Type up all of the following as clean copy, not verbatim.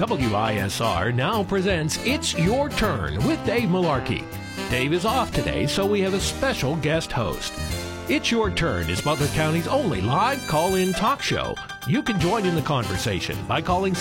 WISR now presents It's Your Turn with Dave Malarkey. Dave is off today, so we have a special guest host. It's Your Turn is Butler County's only live call-in talk show. You can join in the conversation by calling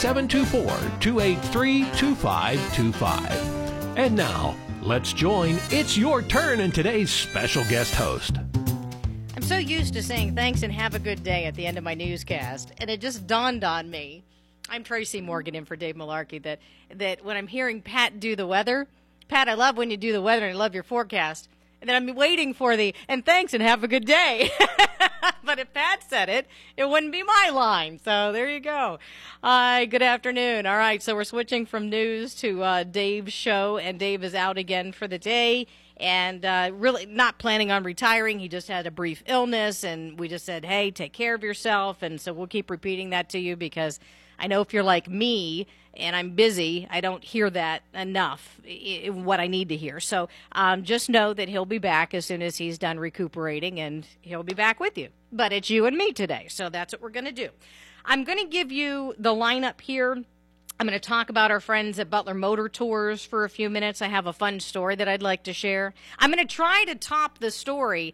724-283-2525. And now, let's join It's Your Turn and today's special guest host. I'm so used to saying thanks and have a good day at the end of my newscast, and it just dawned on me. I'm Tracy Morgan in for Dave Malarkey, that when I'm hearing Pat do the weather, Pat, I love when you do the weather and I love your forecast, and then I'm waiting for the, and thanks and have a good day. But if Pat said it, it wouldn't be my line. So there you go. Good afternoon. All right, so we're switching from news to Dave's show, and Dave is out again for the day. And really not planning on retiring. He just had a brief illness, and we just said, hey, take care of yourself. And so we'll keep repeating that to you because I know if you're like me and I'm busy, I don't hear that enough, what I need to hear. So just know that he'll be back as soon as he's done recuperating, and he'll be back with you. But it's you and me today, so that's what we're going to do. I'm going to give you the lineup here. I'm going to talk about our friends at Butler Motor Tours for a few minutes. I have a fun story that I'd like to share. I'm going to try to top the story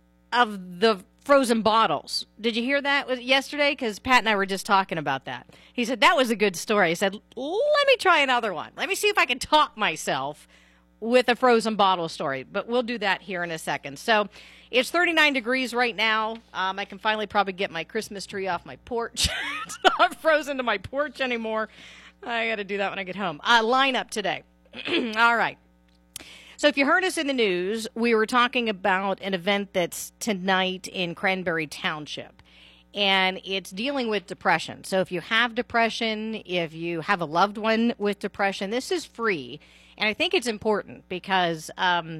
of the frozen bottles. Did you hear that yesterday? Because Pat and I were just talking about that. He said, that was a good story. He said, let me try another one. Let me see if I can top myself with a frozen bottle story. But we'll do that here in a second. So it's 39 degrees right now. I can finally probably get my Christmas tree off my porch. It's not frozen to my porch anymore. I got to do that when I get home. Lineup today. All right. So if you heard us in the news, we were talking about an event that's tonight in Cranberry Township, and it's dealing with depression. So if you have depression, if you have a loved one with depression, this is free, and I think it's important because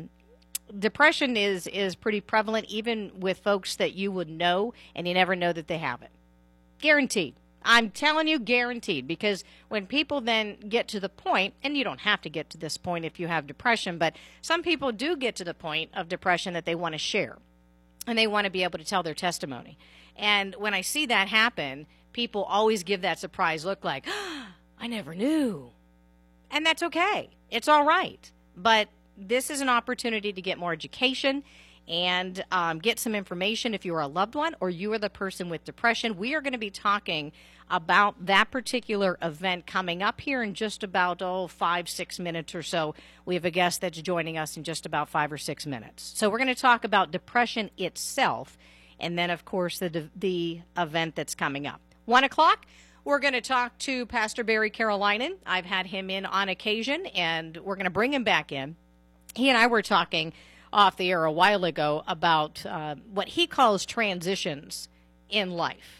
depression is pretty prevalent even with folks that you would know, and you never know that they have it. Guaranteed. I'm telling you, guaranteed, because when people then get to the point, and you don't have to get to this point if you have depression, but some people do get to the point of depression that they want to share, and they want to be able to tell their testimony. And when I see that happen, people always give that surprise look like, oh, I never knew. And that's okay. It's all right. But this is an opportunity to get more education and get some information if you are a loved one or you are the person with depression. We are going to be talking about that particular event coming up here in just about 5-6 minutes or so. We have a guest that's joining us in just about 5 or 6 minutes. So we're going to talk about depression itself, and then, of course, the event that's coming up. 1 o'clock, we're going to talk to Pastor Barry Carolinen. I've had him in on occasion, and we're going to bring him back in. He and I were talking off the air a while ago about what he calls transitions in life.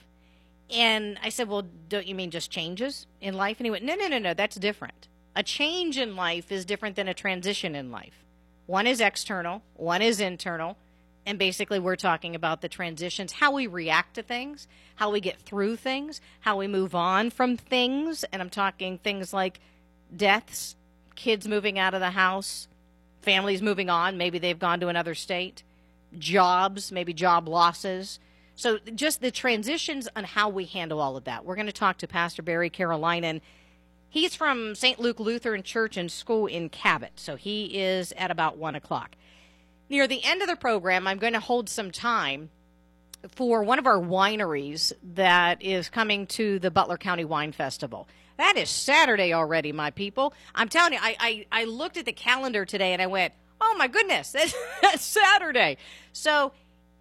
And I said, well, don't you mean just changes in life? And he went, no, that's different. A change in life is different than a transition in life. One is external, one is internal, and basically we're talking about the transitions, how we react to things, how we get through things, how we move on from things, and I'm talking things like deaths, kids moving out of the house, families moving on, maybe they've gone to another state, jobs, maybe job losses. So just the transitions on how we handle all of that. We're going to talk to Pastor Barry Carolinen. He's from St. Luke Lutheran Church and School in Cabot, so he is at about 1 o'clock. Near the end of the program, I'm going to hold some time for one of our wineries that is coming to the Butler County Wine Festival. That is Saturday already, my people. I'm telling you, I looked at the calendar today and I went, oh my goodness, that's Saturday. So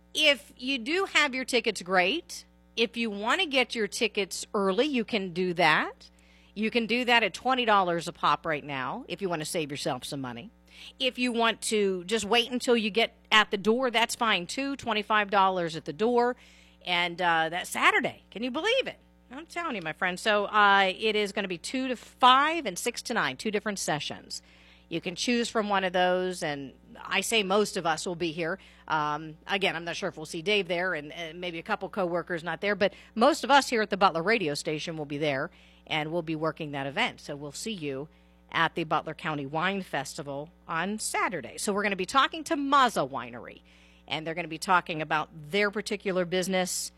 if you do have your tickets, great. If you want to get your tickets early, you can do that. You can do that at $20 a pop right now if you want to save yourself some money. If you want to just wait until you get at the door, that's fine too, $25 at the door. And that's Saturday. Can you believe it? I'm telling you, my friend. So it is going to be 2 to 5 and 6 to 9, 2 different sessions. You can choose from one of those, and I say most of us will be here. Again, I'm not sure if we'll see Dave there and maybe a couple coworkers not there, but most of us here at the Butler radio station will be there, and we'll be working that event. So we'll see you at the Butler County Wine Festival on Saturday. So we're going to be talking to Mazza Winery, and they're going to be talking about their particular business,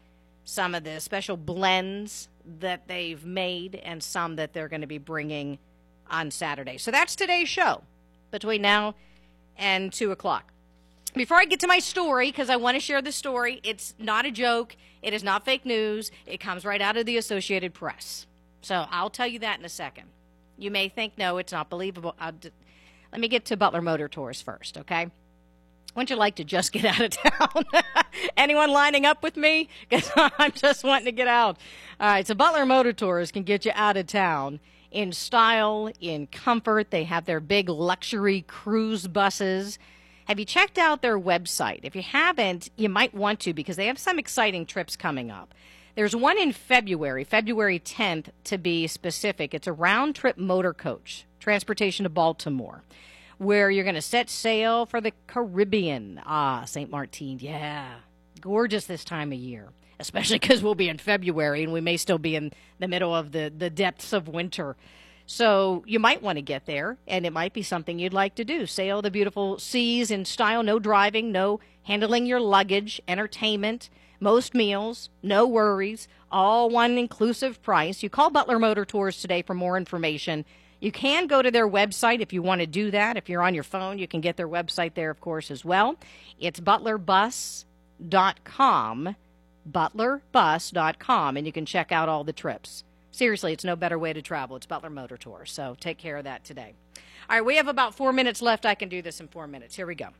some of the special blends that they've made and some that they're going to be bringing on Saturday. So that's today's show between now and 2 o'clock. Before I get to my story, because I want to share the story, it's not a joke. It is not fake news. It comes right out of the Associated Press. So I'll tell you that in a second. You may think, no, it's not believable. Let me get to Butler Motor Tours first, okay? Wouldn't you like to just get out of town? Anyone lining up with me? Because I'm just wanting to get out. All right, so Butler Motor Tours can get you out of town in style, in comfort. They have their big luxury cruise buses. Have you checked out their website? If you haven't, you might want to, because they have some exciting trips coming up. There's one in February 10th to be specific. It's a round-trip motor coach, transportation to Baltimore, where you're going to set sail for the Caribbean. St. Martin, yeah. Gorgeous this time of year, especially because we'll be in February and we may still be in the middle of the depths of winter. So you might want to get there, and it might be something you'd like to do. Sail the beautiful seas in style, no driving, no handling your luggage, entertainment, most meals, no worries, all one inclusive price. You call Butler Motor Tours today for more information. You can go to their website if you want to do that. If you're on your phone, you can get their website there, of course, as well. It's butlerbus.com, butlerbus.com, and you can check out all the trips. Seriously, it's no better way to travel. It's Butler Motor Tours, so take care of that today. All right, we have about 4 minutes left. I can do this in 4 minutes. Here we go.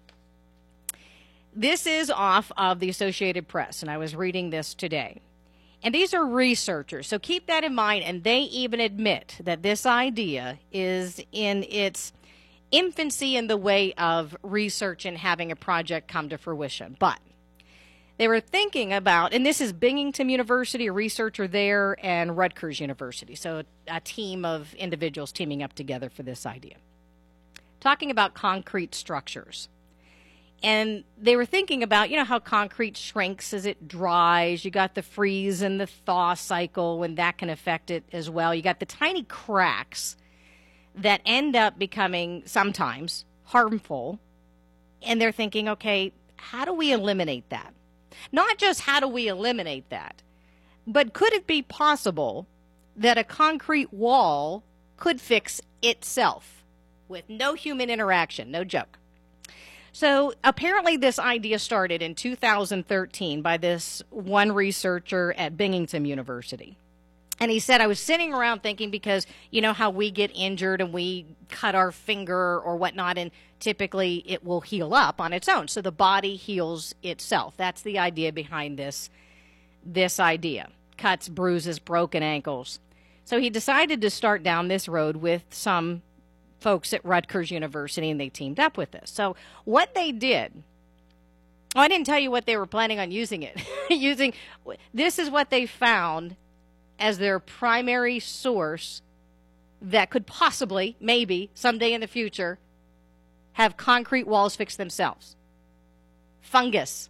This is off of the Associated Press, and I was reading this today. And these are researchers, so keep that in mind, and they even admit that this idea is in its infancy in the way of research and having a project come to fruition. But they were thinking about, and this is Binghamton University, a researcher there, and Rutgers University, so a team of individuals teaming up together for this idea. Talking about concrete structures. And they were thinking about, you know, how concrete shrinks as it dries. You got the freeze and the thaw cycle, and that can affect it as well. You got the tiny cracks that end up becoming sometimes harmful. And they're thinking, okay, how do we eliminate that? Not just how do we eliminate that, but could it be possible that a concrete wall could fix itself with no human interaction? No joke. So apparently this idea started in 2013 by this one researcher at Binghamton University. And he said, I was sitting around thinking, because you know how we get injured and we cut our finger or whatnot, and typically it will heal up on its own. So the body heals itself. That's the idea behind this idea. Cuts, bruises, broken ankles. So he decided to start down this road with some folks at Rutgers University, and they teamed up with this. So what they did, I didn't tell you what they were planning on using it. This is what they found as their primary source that could possibly, maybe, someday in the future, have concrete walls fix themselves. Fungus.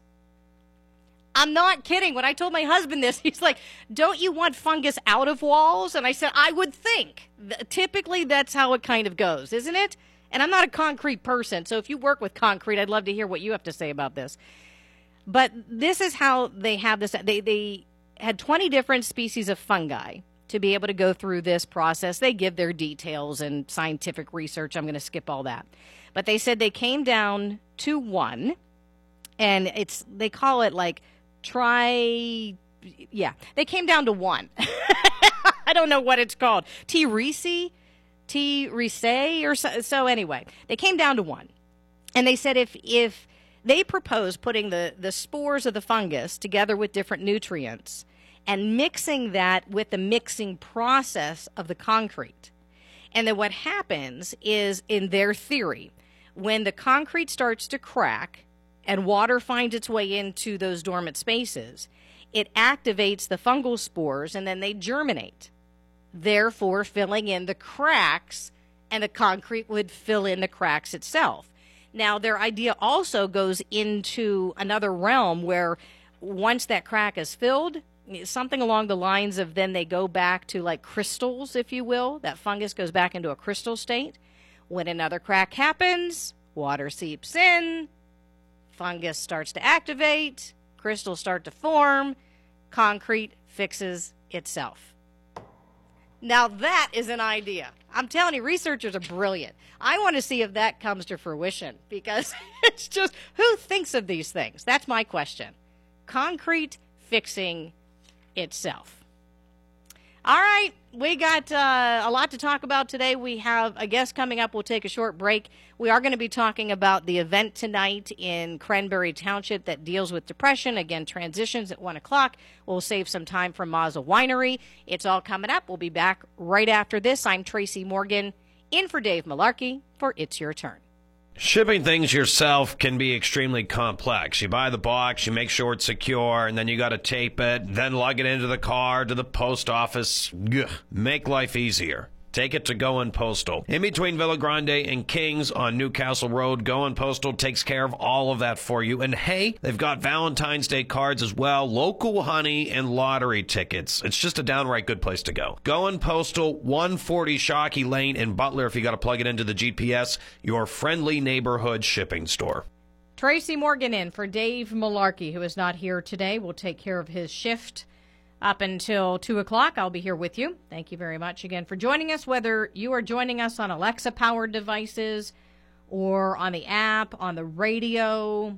I'm not kidding. When I told my husband this, he's like, don't you want fungus out of walls? And I said, I would think. Typically, that's how it kind of goes, isn't it? And I'm not a concrete person, so if you work with concrete, I'd love to hear what you have to say about this. But this is how they have this. They had 20 different species of fungi to be able to go through this process. They give their details and scientific research. I'm going to skip all that. But they said they came down to one, and they call it like they came down to one. I don't know what it's called. T. reesii or so anyway, they came down to one. And they said if they proposed putting the spores of the fungus together with different nutrients and mixing that with the mixing process of the concrete. And then what happens is, in their theory, when the concrete starts to crack and water finds its way into those dormant spaces, it activates the fungal spores, and then they germinate, therefore filling in the cracks, and the concrete would fill in the cracks itself. Now, their idea also goes into another realm where once that crack is filled, something along the lines of then they go back to like crystals, if you will. That fungus goes back into a crystal state. When another crack happens, water seeps in, fungus starts to activate, crystals start to form, concrete fixes itself. Now that is an idea. I'm telling you, researchers are brilliant. I want to see if that comes to fruition, because it's just, who thinks of these things? That's my question. Concrete fixing itself. All right, we got a lot to talk about today. We have a guest coming up. We'll take a short break. We are going to be talking about the event tonight in Cranberry Township that deals with depression. Again, transitions at 1 o'clock. We'll save some time for Maza Winery. It's all coming up. We'll be back right after this. I'm Tracy Morgan, in for Dave Malarkey for It's Your Turn. Shipping things yourself can be extremely complex. You buy the box, you make sure it's secure, and then you got to tape it, then lug it into the car to the post office. Ugh. Make life easier. Take it to Goin' Postal. In between Villa Grande and Kings on Newcastle Road, Goin' Postal takes care of all of that for you. And hey, they've got Valentine's Day cards as well, local honey, and lottery tickets. It's just a downright good place to go. Goin' Postal, 140 Shockey Lane in Butler. If you got to plug it into the GPS, your friendly neighborhood shipping store. Tracy Morgan in for Dave Malarkey, who is not here today. We'll take care of his shift up until 2 o'clock. I'll be here with you. Thank you very much again for joining us, whether you are joining us on Alexa-powered devices or on the app, on the radio,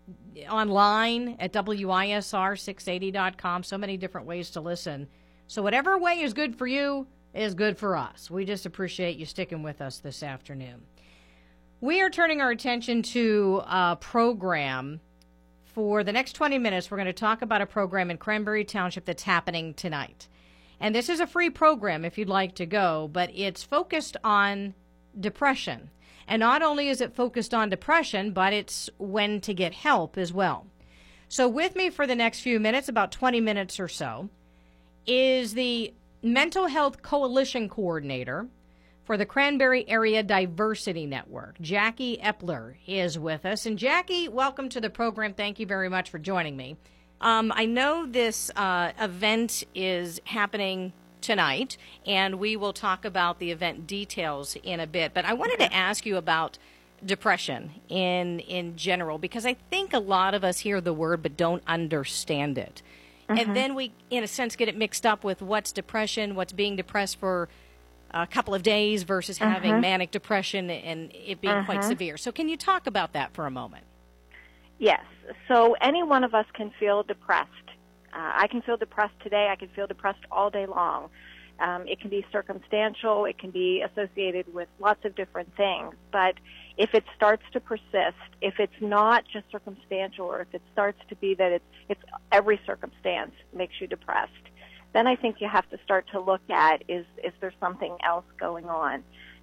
online at WISR680.com. So many different ways to listen. So whatever way is good for you is good for us. We just appreciate you sticking with us this afternoon. We are turning our attention to a program. For the next 20 minutes, we're going to talk about a program in Cranberry Township that's happening tonight. And this is a free program if you'd like to go, but it's focused on depression. And not only is it focused on depression, but it's when to get help as well. So with me for the next few minutes, about 20 minutes or so, is the Mental Health Coalition Coordinator for the Cranberry Area Diversity Network. Jackie Epler is with us. And Jackie, welcome to the program. Thank you very much for joining me. I know this event is happening tonight, and we will talk about the event details in a bit. But I wanted to ask you about depression in general, because I think a lot of us hear the word but don't understand it. And then we, in a sense, get it mixed up with what's depression, what's being depressed for a couple of days versus having manic depression and it being quite severe. So can you talk about that for a moment? Yes. So any one of us can feel depressed. I can feel depressed today. I can feel depressed all day long. It can be circumstantial. It can be associated with lots of different things. But if it starts to persist, if it's not just circumstantial, or if it starts to be that it's every circumstance makes you depressed, then I think you have to start to look at, is there something else going on?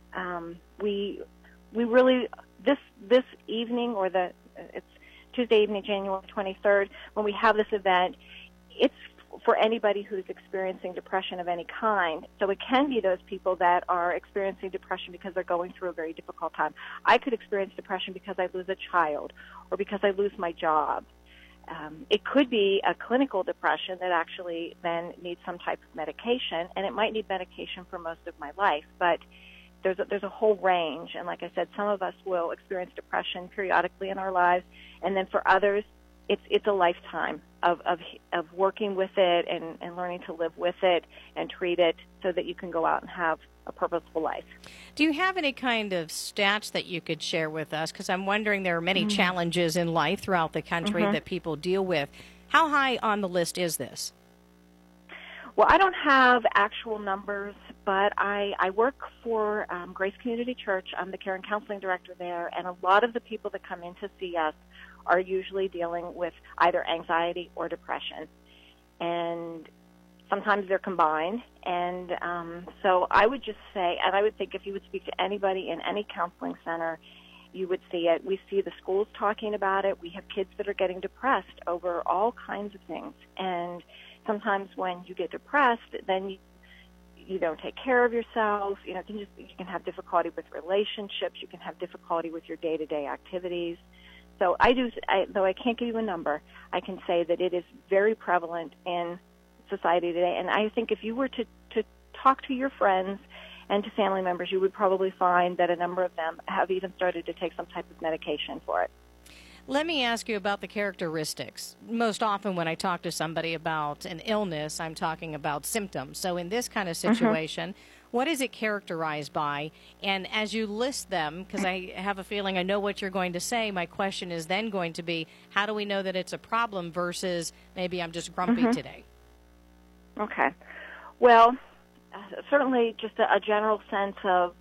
We really, this evening, or it's Tuesday evening, January 23rd, when we have this event, it's for anybody who's experiencing depression of any kind. So it can be those people that are experiencing depression because they're going through a very difficult time. I could experience depression because I lose a child or because I lose my job. It could be a clinical depression that actually then needs some type of medication, and it might need medication for most of my life. But there's a whole range, and like I said, some of us will experience depression periodically in our lives, and then for others, it's a lifetime of working with it and learning to live with it and treat it so that you can go out and have a purposeful life. Do you have any kind of stats that you could share with us? Because I'm wondering, there are many challenges in life throughout the country that people deal with. How high on the list is this? Well, I don't have actual numbers, but I work for Grace Community Church. I'm the care and counseling director there, and a lot of the people that come in to see us are usually dealing with either anxiety or depression. And sometimes they're combined. And so I would just say, and I would think if you would speak to anybody in any counseling center, you would see it. We see the schools talking about it. We have kids that are getting depressed over all kinds of things. And sometimes when you get depressed, then you don't take care of yourself. You know, you can have difficulty with relationships. You can have difficulty with your day-to-day activities. So though I can't give you a number, I can say that it is very prevalent in society today. And I think if you were to talk to your friends and to family members, you would probably find that a number of them have even started to take some type of medication for it. Let me ask you about the characteristics. Most often when I talk to somebody about an illness, I'm talking about symptoms. So in this kind of situation, what is it characterized by? And as you list them, because I have a feeling I know what you're going to say, my question is then going to be, how do we know that it's a problem versus maybe I'm just grumpy today? Okay. Well, certainly just a general sense of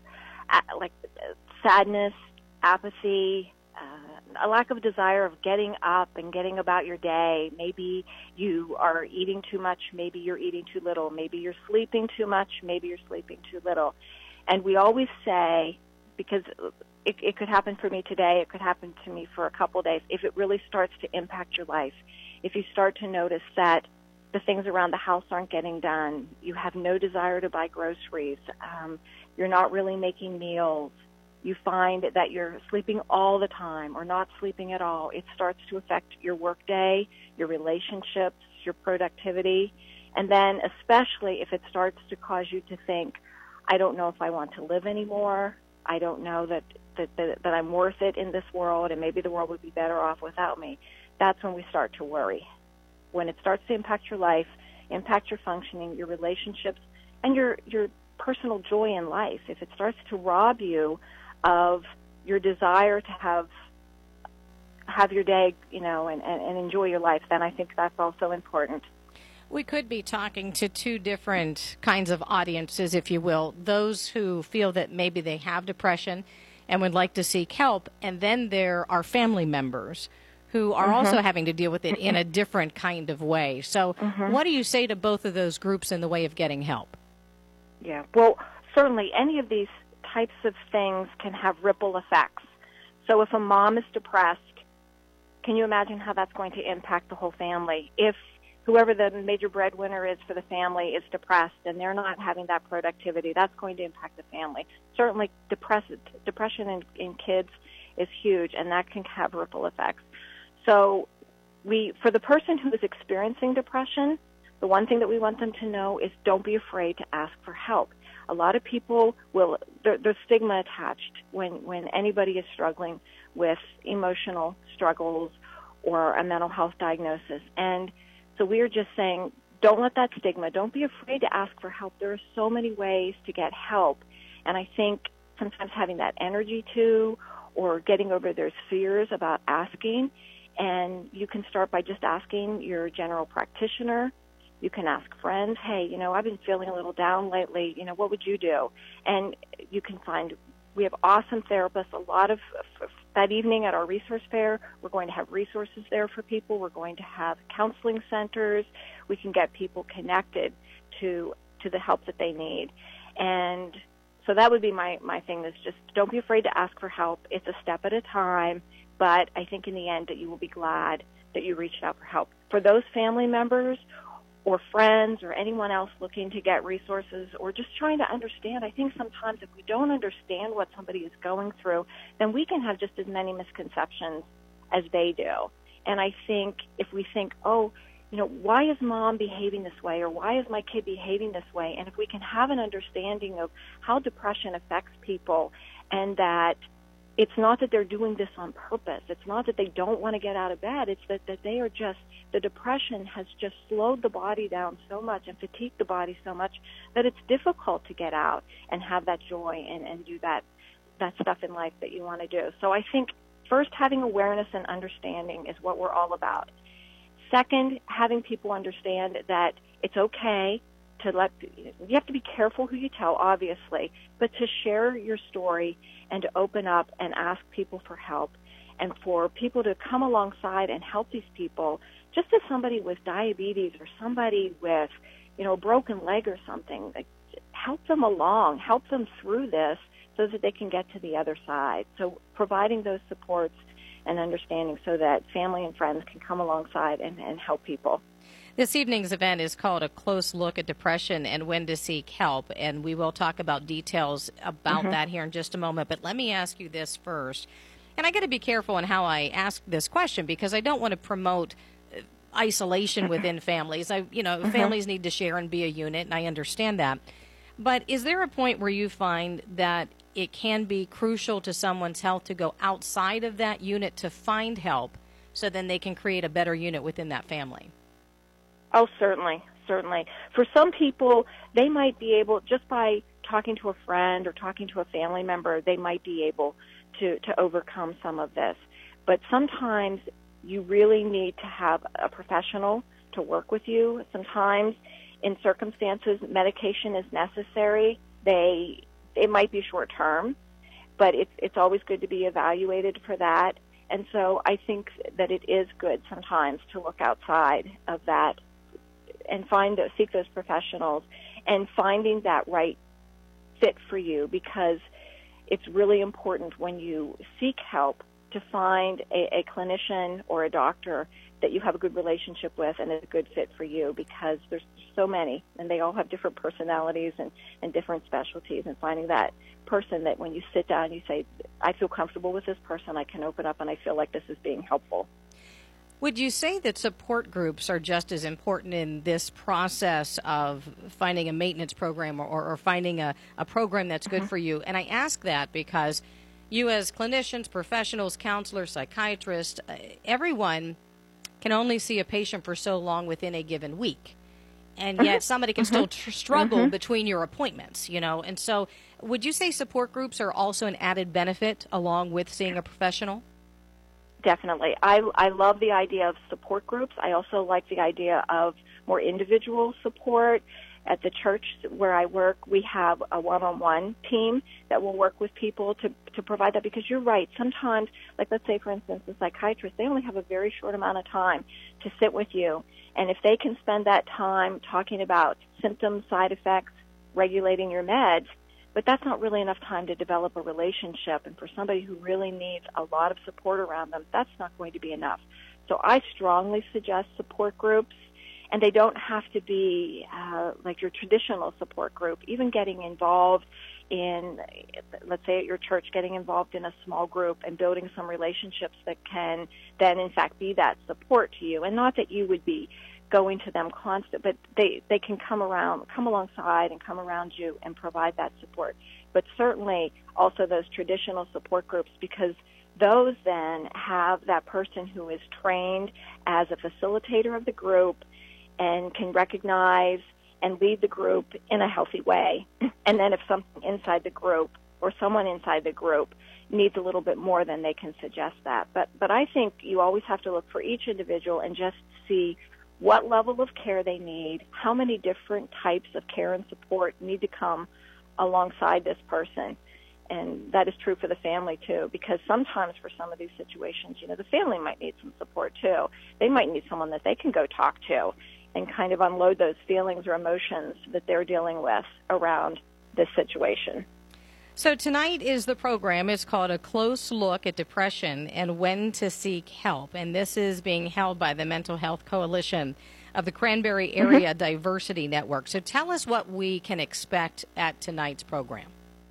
sadness, apathy, a lack of desire of getting up and getting about your day. Maybe you are eating too much, maybe you're eating too little, maybe you're sleeping too much, maybe you're sleeping too little. And we always say, because it could happen for me today, it could happen to me for a couple of days, if it really starts to impact your life, if you start to notice that the things around the house aren't getting done, you have no desire to buy groceries, you're not really making meals, you find that you're sleeping all the time or not sleeping at all, it starts to affect your workday, your relationships, your productivity, and then especially if it starts to cause you to think, I don't know if I want to live anymore, I don't know that I'm worth it in this world, and maybe the world would be better off without me. That's when we start to worry. When it starts to impact your life, impact your functioning, your relationships, and your personal joy in life, if it starts to rob you of your desire to have your day, and enjoy your life, then I think that's also important. We could be talking to two different kinds of audiences, if you will. Those who feel that maybe they have depression and would like to seek help, and then there are family members who are also having to deal with it in a different kind of way. So what do you say to both of those groups in the way of getting help? Yeah, well, certainly any of these types of things can have ripple effects. So if a mom is depressed, can you imagine how that's going to impact the whole family? If whoever the major breadwinner is for the family is depressed and they're not having that productivity, that's going to impact the family. Certainly depression in kids is huge, and that can have ripple effects. So for the person who is experiencing depression, the one thing that we want them to know is don't be afraid to ask for help. A lot of people there's stigma attached when anybody is struggling with emotional struggles or a mental health diagnosis. And so we are just saying, don't let that stigma, don't be afraid to ask for help. There are so many ways to get help. And I think sometimes having that energy or getting over those fears about asking, and you can start by just asking your general practitioner. You can ask friends, hey, I've been feeling a little down lately, what would you do? And you can find, we have awesome therapists. A lot of, that evening at our resource fair, we're going to have resources there for people. We're going to have counseling centers. We can get people connected to the help that they need. And so that would be my thing, is just don't be afraid to ask for help. It's a step at a time, but I think in the end that you will be glad that you reached out for help. For those family members or friends or anyone else looking to get resources or just trying to understand, I think sometimes if we don't understand what somebody is going through, then we can have just as many misconceptions as they do. And I think if we think, why is mom behaving this way, or why is my kid behaving this way? And if we can have an understanding of how depression affects people, and that it's not that they're doing this on purpose, it's not that they don't want to get out of bed, it's that they are just, the depression has just slowed the body down so much and fatigued the body so much that it's difficult to get out and have that joy and do that stuff in life that you want to do. So I think first, having awareness and understanding is what we're all about. Second, having people understand that it's okay to you have to be careful who you tell, obviously, but to share your story and to open up and ask people for help, and for people to come alongside and help these people, just as somebody with diabetes or somebody with, a broken leg or something, help them along, help them through this so that they can get to the other side. So providing those supports and understanding so that family and friends can come alongside and help people. This evening's event is called A Close Look at Depression and When to Seek Help, and we will talk about details about that here in just a moment. But let me ask you this first. And I got to be careful in how I ask this question, because I don't want to promote isolation within families. Families need to share and be a unit, and I understand that. But is there a point where you find that it can be crucial to someone's health to go outside of that unit to find help, so then they can create a better unit within that family? Oh, certainly. For some people, they might be able, just by talking to a friend or talking to a family member, they might be able to overcome some of this. But sometimes you really need to have a professional to work with you. Sometimes, in circumstances, medication is necessary. It might be short term, but it's always good to be evaluated for that. And so I think that it is good sometimes to look outside of that and seek those professionals and finding that right fit for you, because it's really important when you seek help to find a clinician or a doctor that you have a good relationship with and is a good fit for you, because there's so many and they all have different personalities and different specialties, and finding that person that when you sit down you say, I feel comfortable with this person, I can open up and I feel like this is being helpful. Would you say that support groups are just as important in this process of finding a maintenance program or finding a program that's good for you? And I ask that because you as clinicians, professionals, counselors, psychiatrists, everyone can only see a patient for so long within a given week. And yet somebody can still struggle between your appointments, And so would you say support groups are also an added benefit along with seeing a professional? Definitely. I love the idea of support groups. I also like the idea of more individual support. At the church where I work, we have a one-on-one team that will work with people to provide that, because you're right. Sometimes, like let's say, for instance, the psychiatrist, they only have a very short amount of time to sit with you. And if they can spend that time talking about symptoms, side effects, regulating your meds, but that's not really enough time to develop a relationship. And for somebody who really needs a lot of support around them, that's not going to be enough. So I strongly suggest support groups. And they don't have to be like your traditional support group. Even getting involved in, let's say at your church, getting involved in a small group and building some relationships that can then, in fact, be that support to you. And not that you would be going to them constant, but they can come alongside and come around you and provide that support. But certainly also those traditional support groups, because those then have that person who is trained as a facilitator of the group and can recognize and lead the group in a healthy way. And then if something inside the group or someone inside the group needs a little bit more, then they can suggest that. But I think you always have to look for each individual and just see what level of care they need, how many different types of care and support need to come alongside this person. And that is true for the family, too, because sometimes for some of these situations, the family might need some support, too. They might need someone that they can go talk to and kind of unload those feelings or emotions that they're dealing with around this situation. So tonight is the program. It's called A Close Look at Depression and When to Seek Help. And this is being held by the Mental Health Coalition of the Cranberry Area Diversity Network. So tell us what we can expect at tonight's program.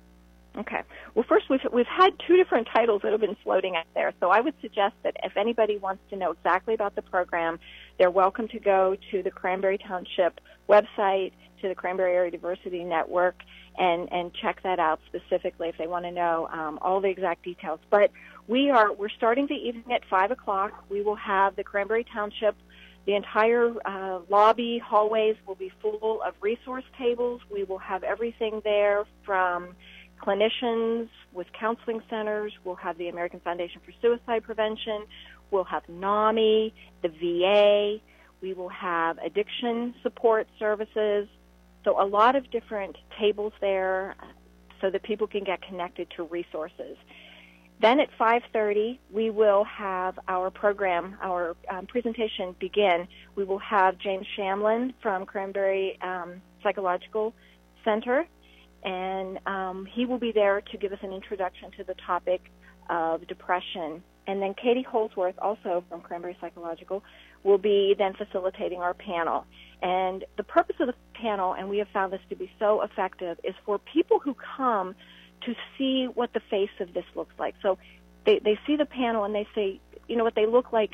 Okay. Well, first, we've had two different titles that have been floating out there. So I would suggest that if anybody wants to know exactly about the program, they're welcome to go to the Cranberry Township website, to the Cranberry Area Diversity Network, and check that out specifically if they want to know all the exact details. But we're starting the evening at 5 o'clock. We will have the Cranberry Township. The entire lobby, hallways will be full of resource tables. We will have everything there from clinicians with counseling centers. We'll have the American Foundation for Suicide Prevention. We'll have NAMI, the VA. We will have addiction support services. So a lot of different tables there so that people can get connected to resources. Then at 5:30, we will have our program, our presentation begin. We will have James Shamlin from Cranberry Psychological Center, and he will be there to give us an introduction to the topic of depression. And then Katie Holsworth, also from Cranberry Psychological, will be then facilitating our panel. And the purpose of the panel, and we have found this to be so effective, is for people who come to see what the face of this looks like. So they see the panel and they say, you know what, they look like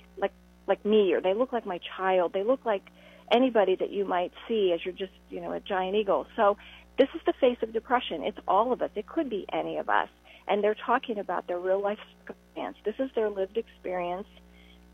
me, or they look like my child. They look like anybody that you might see as you're just, a giant eagle. So this is the face of depression. It's all of us. It could be any of us. And they're talking about their real life circumstance. This is their lived experience.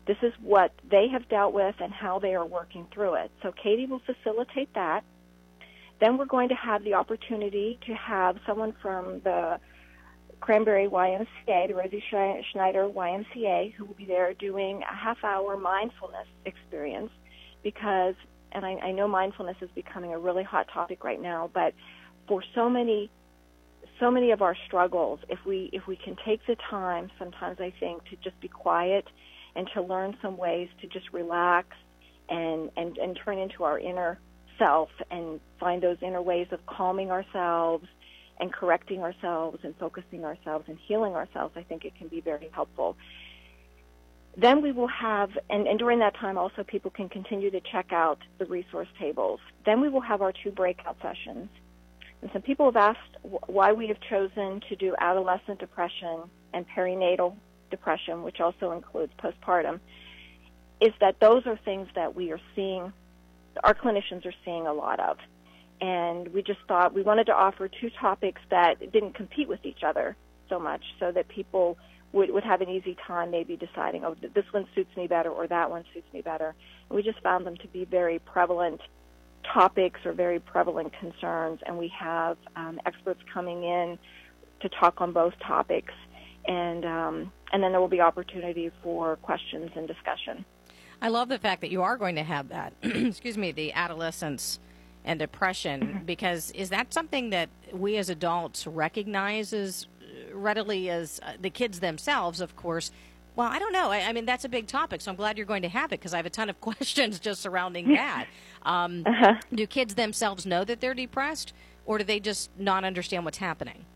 This is what they have dealt with and how they are working through it. So Katie will facilitate that. Then we're going to have the opportunity to have someone from the Cranberry YMCA, the Rosie Schneider YMCA, who will be there doing a half-hour mindfulness experience because, and I know mindfulness is becoming a really hot topic right now, but for so many of our struggles, if we can take the time, sometimes I think, to just be quiet and to learn some ways to just relax and turn into our inner self and find those inner ways of calming ourselves and correcting ourselves and focusing ourselves and healing ourselves, I think it can be very helpful. Then we will have, and during that time also people can continue to check out the resource tables. Then we will have our 2 breakout sessions. And some people have asked why we have chosen to do adolescent depression and perinatal depression, which also includes postpartum, is that those are things that we are seeing, our clinicians are seeing a lot of. And we just thought we wanted to offer 2 topics that didn't compete with each other so much so that people would have an easy time maybe deciding, oh, this one suits me better or that one suits me better. And we just found them to be very prevalent topics or very prevalent concerns, and we have experts coming in to talk on both topics. And then there will be opportunity for questions and discussion. I love the fact that you are going to have that, excuse me, the adolescence and depression, because is that something that we as adults recognize as readily as the kids themselves, of course? Well, I don't know. I mean, that's a big topic, so I'm glad you're going to have it because I have a ton of questions just surrounding that. Do kids themselves know that they're depressed, or do they just not understand what's happening?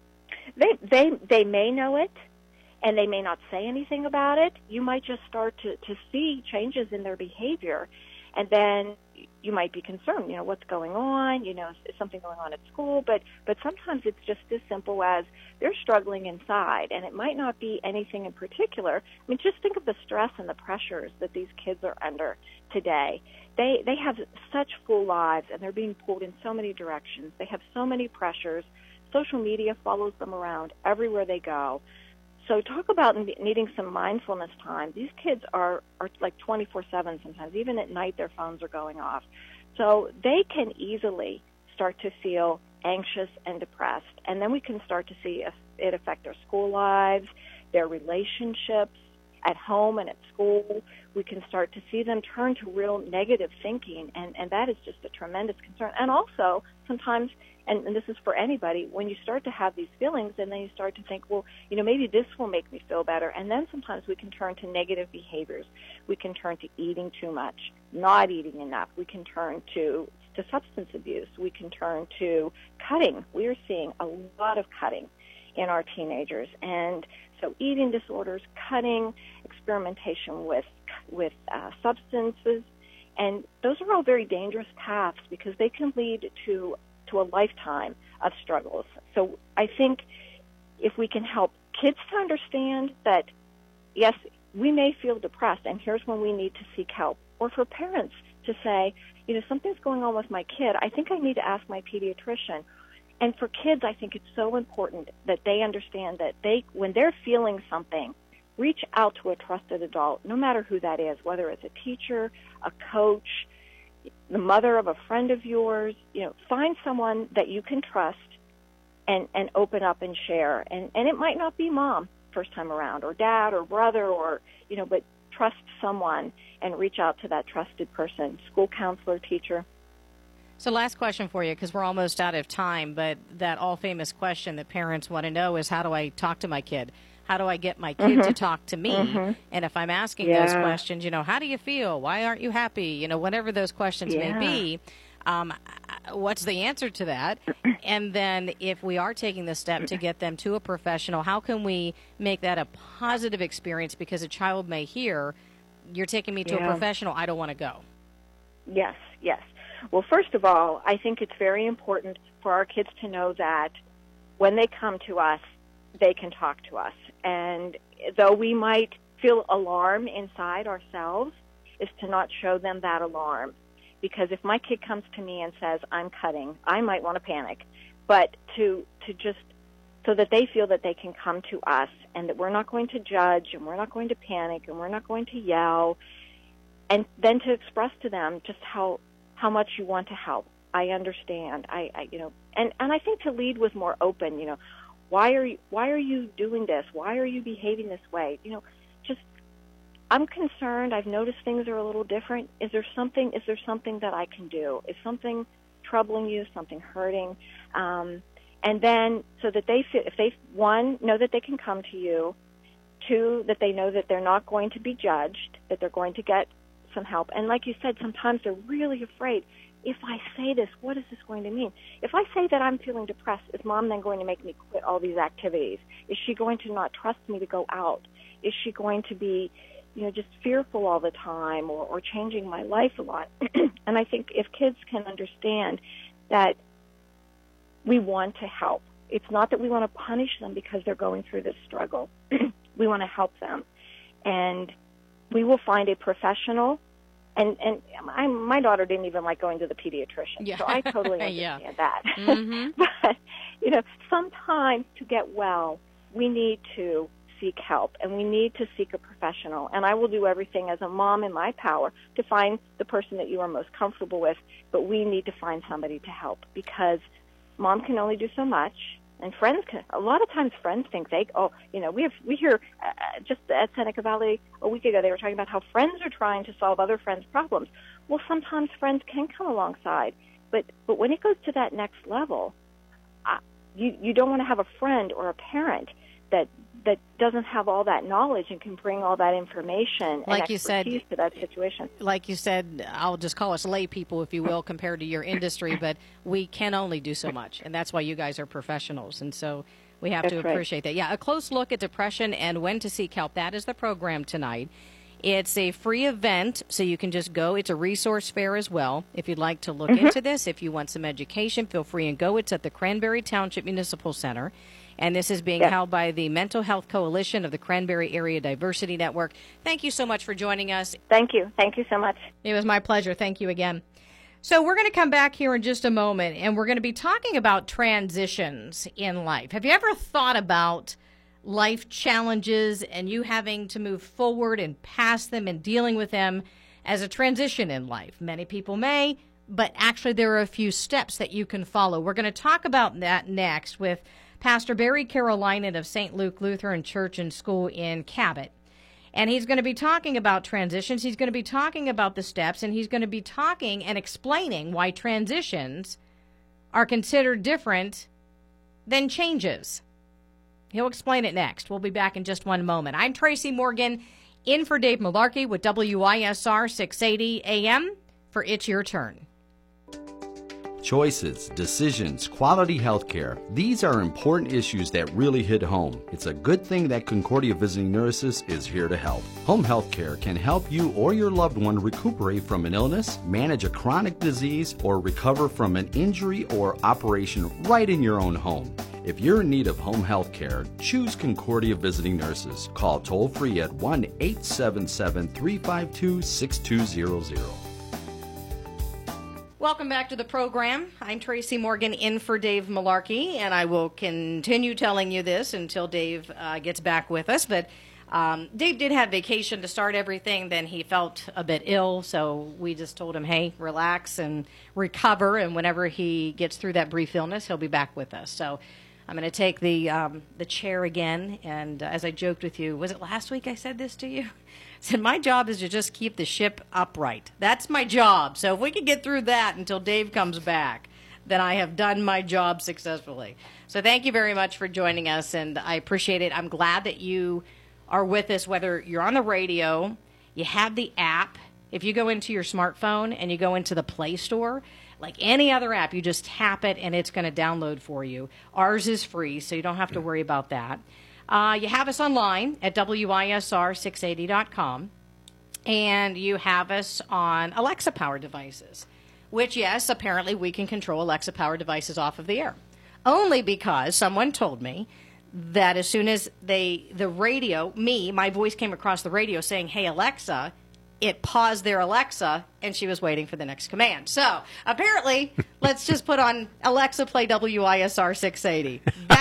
They may know it, and they may not say anything about it. You might just start to see changes in their behavior, and then you might be concerned, what's going on, is something going on at school, but sometimes it's just as simple as they're struggling inside, and it might not be anything in particular. I mean, just think of the stress and the pressures that these kids are under today. They have such full lives, and they're being pulled in so many directions. They have so many pressures. Social media follows them around everywhere they go. So talk about needing some mindfulness time. These kids are like 24/7 sometimes. Even at night, their phones are going off. So they can easily start to feel anxious and depressed. And then we can start to see it affect their school lives, their relationships at home and at school. We can start to see them turn to real negative thinking, and that is just a tremendous concern. And also, sometimes, and this is for anybody, when you start to have these feelings and then you start to think, well, maybe this will make me feel better, and then sometimes we can turn to negative behaviors. We can turn to eating too much, not eating enough. We can turn to substance abuse. We can turn to cutting. We are seeing a lot of cutting in our teenagers, and so eating disorders, cutting, experimentation with substances, and those are all very dangerous paths because they can lead to a lifetime of struggles. So I think if we can help kids to understand that, yes, we may feel depressed, and here's when we need to seek help, or for parents to say, something's going on with my kid. I think I need to ask my pediatrician. And for kids, I think it's so important that they understand that when they're feeling something, reach out to a trusted adult, no matter who that is, whether it's a teacher, a coach, the mother of a friend of yours. Find someone that you can trust and open up and share. And it might not be mom first time around, or dad, or brother, or, but trust someone and reach out to that trusted person, school counselor, teacher. So last question for you, because we're almost out of time, but that all-famous question that parents want to know is, how do I talk to my kid? How do I get my kid to talk to me? And if I'm asking those questions, how do you feel? Why aren't you happy? Whatever those questions may be, what's the answer to that? And then if we are taking the step to get them to a professional, how can we make that a positive experience? Because a child may hear, you're taking me to a professional, I don't want to go. Yes. Well, first of all, I think it's very important for our kids to know that when they come to us, they can talk to us. And though we might feel alarm inside ourselves, is to not show them that alarm. Because if my kid comes to me and says, I'm cutting, I might want to panic. But to just so that they feel that they can come to us and that we're not going to judge and we're not going to panic and we're not going to yell, and then to express to them just how much you want to help. I understand. And I think to lead with more open, why are you doing this? Why are you behaving this way? Just I'm concerned. I've noticed things are a little different. Is there something that I can do? Is something troubling you? Something hurting? And then so that they feel, if they, one, know that they can come to you, two, that they know that they're not going to be judged, that they're going to get some help. And like you said, sometimes they're really afraid. If I say this, what is this going to mean? If I say that I'm feeling depressed, is Mom then going to make me quit all these activities? Is she going to not trust me to go out? Is she going to be, just fearful all the time or changing my life a lot? And I think if kids can understand that we want to help, it's not that we want to punish them because they're going through this struggle. We want to help them. And we will find a professional. And my daughter didn't even like going to the pediatrician, so I totally understand that. Mm-hmm. But, sometimes to get well, we need to seek help, and we need to seek a professional. And I will do everything as a mom in my power to find the person that you are most comfortable with, but we need to find somebody to help because Mom can only do so much. And friends can. A lot of times, friends think we hear just at Seneca Valley a week ago they were talking about how friends are trying to solve other friends' problems. Well, sometimes friends can come alongside, but when it goes to that next level, you don't want to have a friend or a parent that doesn't have all that knowledge and can bring all that information and expertise to that situation. Like you said, I'll just call us lay people, if you will, compared to your industry, but we can only do so much, and that's why you guys are professionals, and so we have to appreciate that. Yeah, a close look at depression and when to seek help. That is the program tonight. It's a free event, so you can just go. It's a resource fair as well. If you'd like to look into this, if you want some education, feel free and go. It's at the Cranberry Township Municipal Center. And this is being held by the Mental Health Coalition of the Cranberry Area Diversity Network. Thank you so much for joining us. Thank you. Thank you so much. It was my pleasure. Thank you again. So we're going to come back here in just a moment, and we're going to be talking about transitions in life. Have you ever thought about life challenges and you having to move forward and past them and dealing with them as a transition in life? Many people may, but actually there are a few steps that you can follow. We're going to talk about that next with Pastor Barry Carolinen of St. Luke Lutheran Church and School in Cabot. And he's going to be talking about transitions. He's going to be talking about the steps, and he's going to be talking and explaining why transitions are considered different than changes. He'll explain it next. We'll be back in just one moment. I'm Tracy Morgan, in for Dave Malarkey with WISR 680 AM for It's Your Turn. Choices, decisions, quality health care. These are important issues that really hit home. It's a good thing that Concordia Visiting Nurses is here to help. Home health care can help you or your loved one recuperate from an illness, manage a chronic disease, or recover from an injury or operation right in your own home. If you're in need of home health care, choose Concordia Visiting Nurses. Call toll-free at 1-877-352-6200. Welcome back to the program. I'm Tracy Morgan, in for Dave Malarkey, and I will continue telling you this until Dave gets back with us. But Dave did have vacation to start everything. Then he felt a bit ill, so we just told him, hey, relax and recover, and whenever he gets through that brief illness, he'll be back with us. So I'm going to take the chair again, and as I joked with you, was it last week I said this to you? I said, my job is to just keep the ship upright. That's my job. So if we can get through that until Dave comes back, then I have done my job successfully. So thank you very much for joining us, and I appreciate it. I'm glad that you are with us, whether you're on the radio, you have the app. If you go into your smartphone and you go into the Play Store, like any other app, you just tap it and it's going to download for you. Ours is free, so you don't have to worry about that. You have us online at WISR680.com, and you have us on Alexa-powered devices, which, yes, apparently we can control Alexa-powered devices off of the air, only because someone told me that as soon as the radio, my voice came across the radio saying, hey, Alexa, it paused their Alexa, and she was waiting for the next command. So apparently, let's just put on Alexa, play WISR 680. That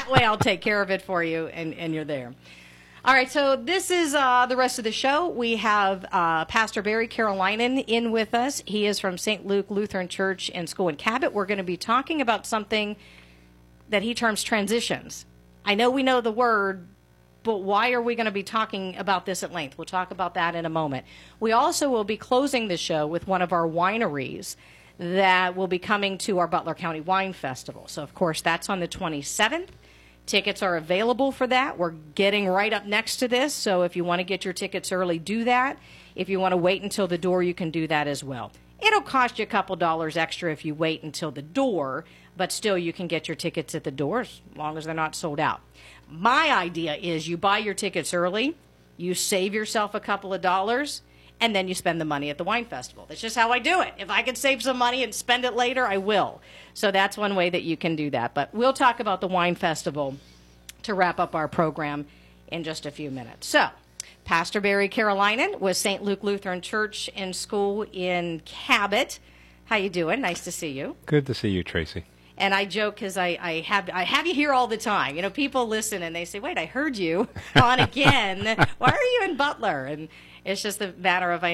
That way I'll take care of it for you, and you're there. All right, so this is the rest of the show. We have Pastor Barry Carolinen in with us. He is from St. Luke Lutheran Church and School in Cabot. We're going to be talking about something that he terms transitions. I know we know the word, but why are we going to be talking about this at length? We'll talk about that in a moment. We also will be closing the show with one of our wineries that will be coming to our Butler County Wine Festival. So, of course, that's on the 27th. Tickets are available for that. We're getting right up next to this, so if you want to get your tickets early, do that. If you want to wait until the door, you can do that as well. It'll cost you a couple dollars extra if you wait until the door, but still you can get your tickets at the door as long as they're not sold out. My idea is you buy your tickets early, you save yourself a couple of dollars, and then you spend the money at the wine festival. That's just how I do it. If I can save some money and spend it later, I will. So that's one way that you can do that. But we'll talk about the wine festival to wrap up our program in just a few minutes. So, Pastor Barry Carolinen with St. Luke Lutheran Church and School in Cabot. How you doing? Nice to see you. Good to see you, Tracy. And I joke because I have you here all the time. You know, people listen and they say, wait, I heard you on again. Why are you in Butler? And it's just a matter of,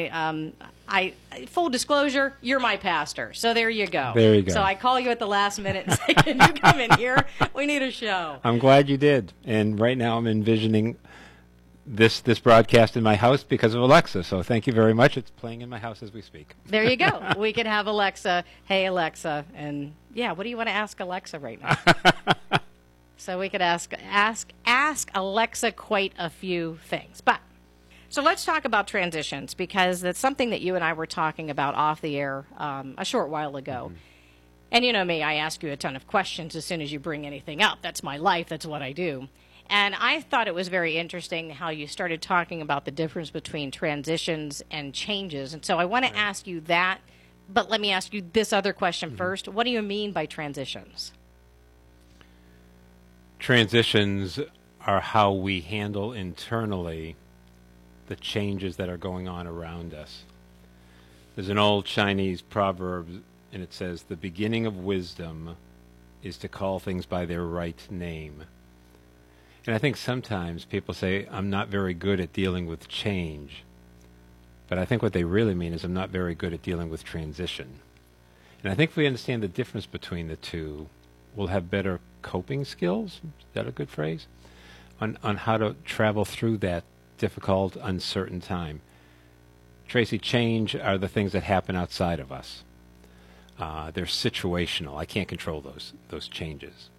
full disclosure, you're my pastor. So there you go. There you go. So I call you at the last minute and say, can you come in here? We need a show. I'm glad you did. And right now I'm envisioning this broadcast in my house because of Alexa. So thank you very much. It's playing in my house as we speak. There you go. We can have Alexa, hey, Alexa. And, yeah, what do you want to ask Alexa right now? So we could ask Alexa quite a few things. So let's talk about transitions, because that's something that you and I were talking about off the air a short while ago. Mm-hmm. And you know me, I ask you a ton of questions as soon as you bring anything up. That's my life. That's what I do. And I thought it was very interesting how you started talking about the difference between transitions and changes. And so I want to ask you that, but let me ask you this other question first. What do you mean by transitions? Transitions are how we handle internally the changes that are going on around us. There's an old Chinese proverb, and it says, the beginning of wisdom is to call things by their right name. And I think sometimes people say, I'm not very good at dealing with change. But I think what they really mean is I'm not very good at dealing with transition. And I think if we understand the difference between the two, we'll have better coping skills, is that a good phrase? On how to travel through that difficult, uncertain time. Tracy, change are the things that happen outside of us. They're situational. I can't control those changes.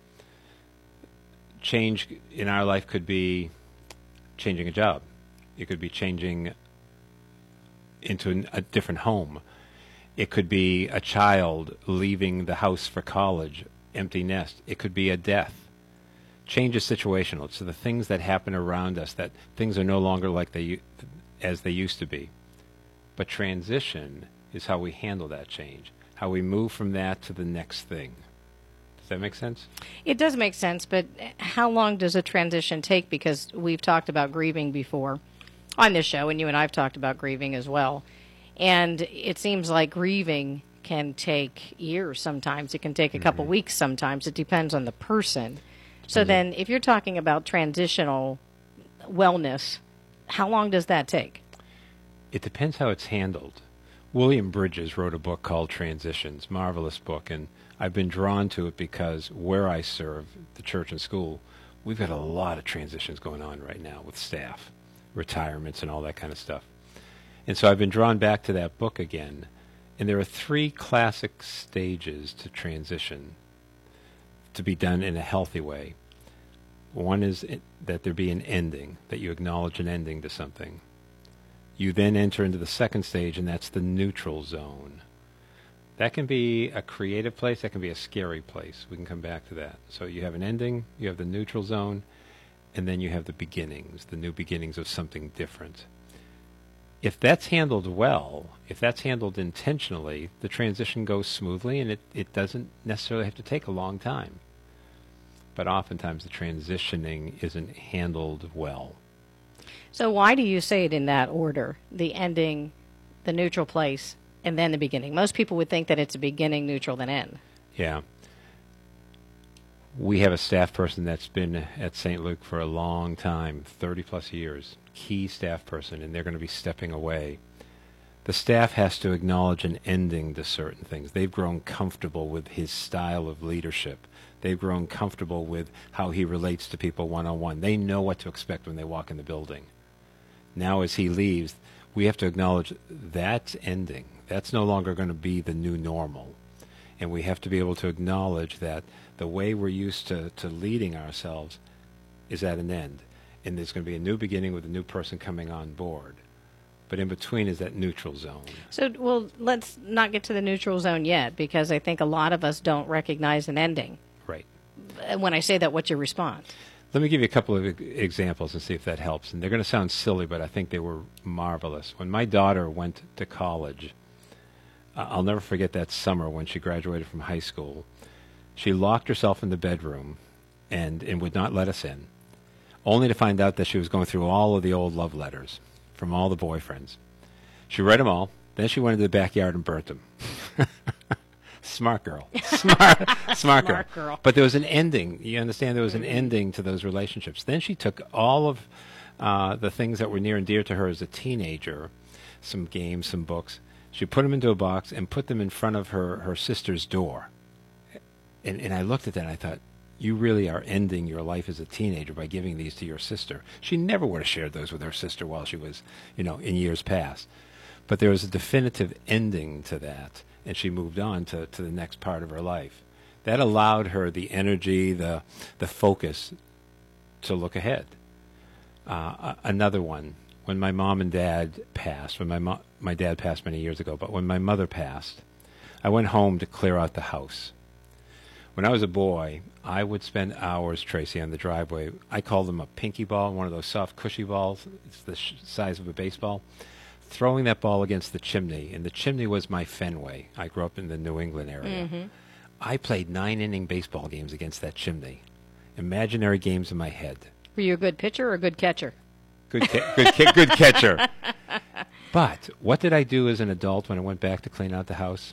Change in our life could be changing a job. It could be changing into a different home. It could be a child leaving the house for college, empty nest. It could be a death. Change is situational. It's the things that happen around us, that things are no longer like as they used to be. But transition is how we handle that change, how we move from that to the next thing. Does that make sense? It does make sense, but how long does a transition take? Because we've talked about grieving before on this show, and you and I have talked about grieving as well. And it seems like grieving can take years sometimes. It can take a couple weeks sometimes. It depends on the person. So then if you're talking about transitional wellness, how long does that take? It depends how it's handled. William Bridges wrote a book called Transitions, marvelous book, and I've been drawn to it because where I serve, the church and school, we've got a lot of transitions going on right now with staff, retirements and all that kind of stuff. And so I've been drawn back to that book again, and there are 3 classic stages to transition to be done in a healthy way. One is that there be an ending, that you acknowledge an ending to something. You then enter into the second stage, and that's the neutral zone. That can be a creative place, that can be a scary place. We can come back to that. So you have an ending, you have the neutral zone, and then you have the beginnings, the new beginnings of something different. If that's handled well, if that's handled intentionally, the transition goes smoothly, and it doesn't necessarily have to take a long time. But oftentimes the transitioning isn't handled well. So why do you say it in that order? The ending, the neutral place, and then the beginning. Most people would think that it's a beginning, neutral, then end. Yeah. We have a staff person that's been at St. Luke for a long time, 30-plus years, key staff person, and they're going to be stepping away. The staff has to acknowledge an ending to certain things. They've grown comfortable with his style of leadership. They've grown comfortable with how he relates to people one-on-one. They know what to expect when they walk in the building. Now as he leaves, we have to acknowledge that's ending. That's no longer going to be the new normal. And we have to be able to acknowledge that the way we're used to leading ourselves is at an end. And there's going to be a new beginning with a new person coming on board. But in between is that neutral zone. So, well, let's not get to the neutral zone yet, because I think a lot of us don't recognize an ending. Right. When I say that, what's your response? Let me give you a couple of examples and see if that helps. And they're going to sound silly, but I think they were marvelous. When my daughter went to college, I'll never forget that summer when she graduated from high school. She locked herself in the bedroom and would not let us in, only to find out that she was going through all of the old love letters from all the boyfriends. She read them all. Then she went into the backyard and burnt them. Smart girl. Smart girl. But there was an ending. You understand? There was an ending to those relationships. Then she took all of the things that were near and dear to her as a teenager, some games, some books. She put them into a box and put them in front of her sister's door. And I looked at that and I thought, you really are ending your life as a teenager by giving these to your sister. She never would have shared those with her sister while she was, in years past. But there was a definitive ending to that, and she moved on to the next part of her life. That allowed her the energy, the focus to look ahead. Another one, when my mom and dad passed, when my dad passed many years ago, but when my mother passed, I went home to clear out the house. When I was a boy, I would spend hours, Tracy, on the driveway. I call them a pinky ball, one of those soft, cushy balls. It's the size of a baseball. Throwing that ball against the chimney, and the chimney was my Fenway. I grew up in the New England area. Mm-hmm. I played 9-inning baseball games against that chimney. Imaginary games in my head. Were you a good pitcher or a good catcher? Good catcher. But what did I do as an adult when I went back to clean out the house?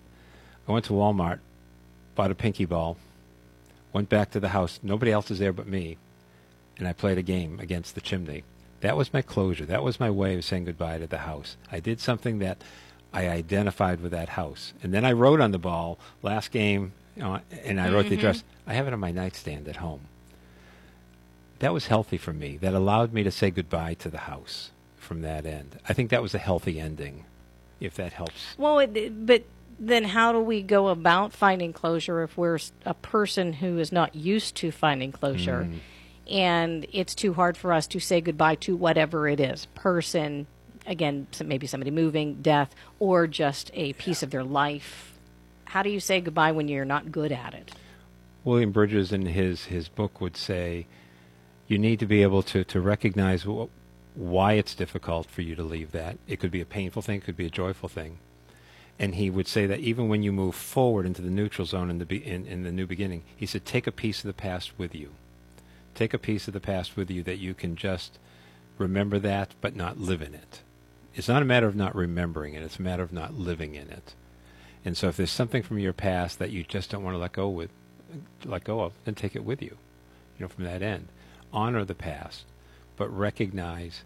I went to Walmart, bought a pinky ball, went back to the house. Nobody else is there but me. And I played a game against the chimney. That was my closure. That was my way of saying goodbye to the house. I did something that I identified with that house. And then I wrote on the ball, last game, and I wrote the address. I have it on my nightstand at home. That was healthy for me. That allowed me to say goodbye to the house from that end. I think that was a healthy ending, if that helps. Well, but then how do we go about finding closure if we're a person who is not used to finding closure? And it's too hard for us to say goodbye to whatever it is, person, again, maybe somebody moving, death, or just a piece of their life. How do you say goodbye when you're not good at it? William Bridges in his book would say, you need to be able to recognize why it's difficult for you to leave that. It could be a painful thing, it could be a joyful thing. And he would say that even when you move forward into the neutral zone in the new beginning, he said, take a piece of the past with you. Take a piece of the past with you that you can just remember that but not live in it. It's not a matter of not remembering it. It's a matter of not living in it. And so if there's something from your past that you just don't want to let go of, then take it with you, from that end. Honor the past, but recognize.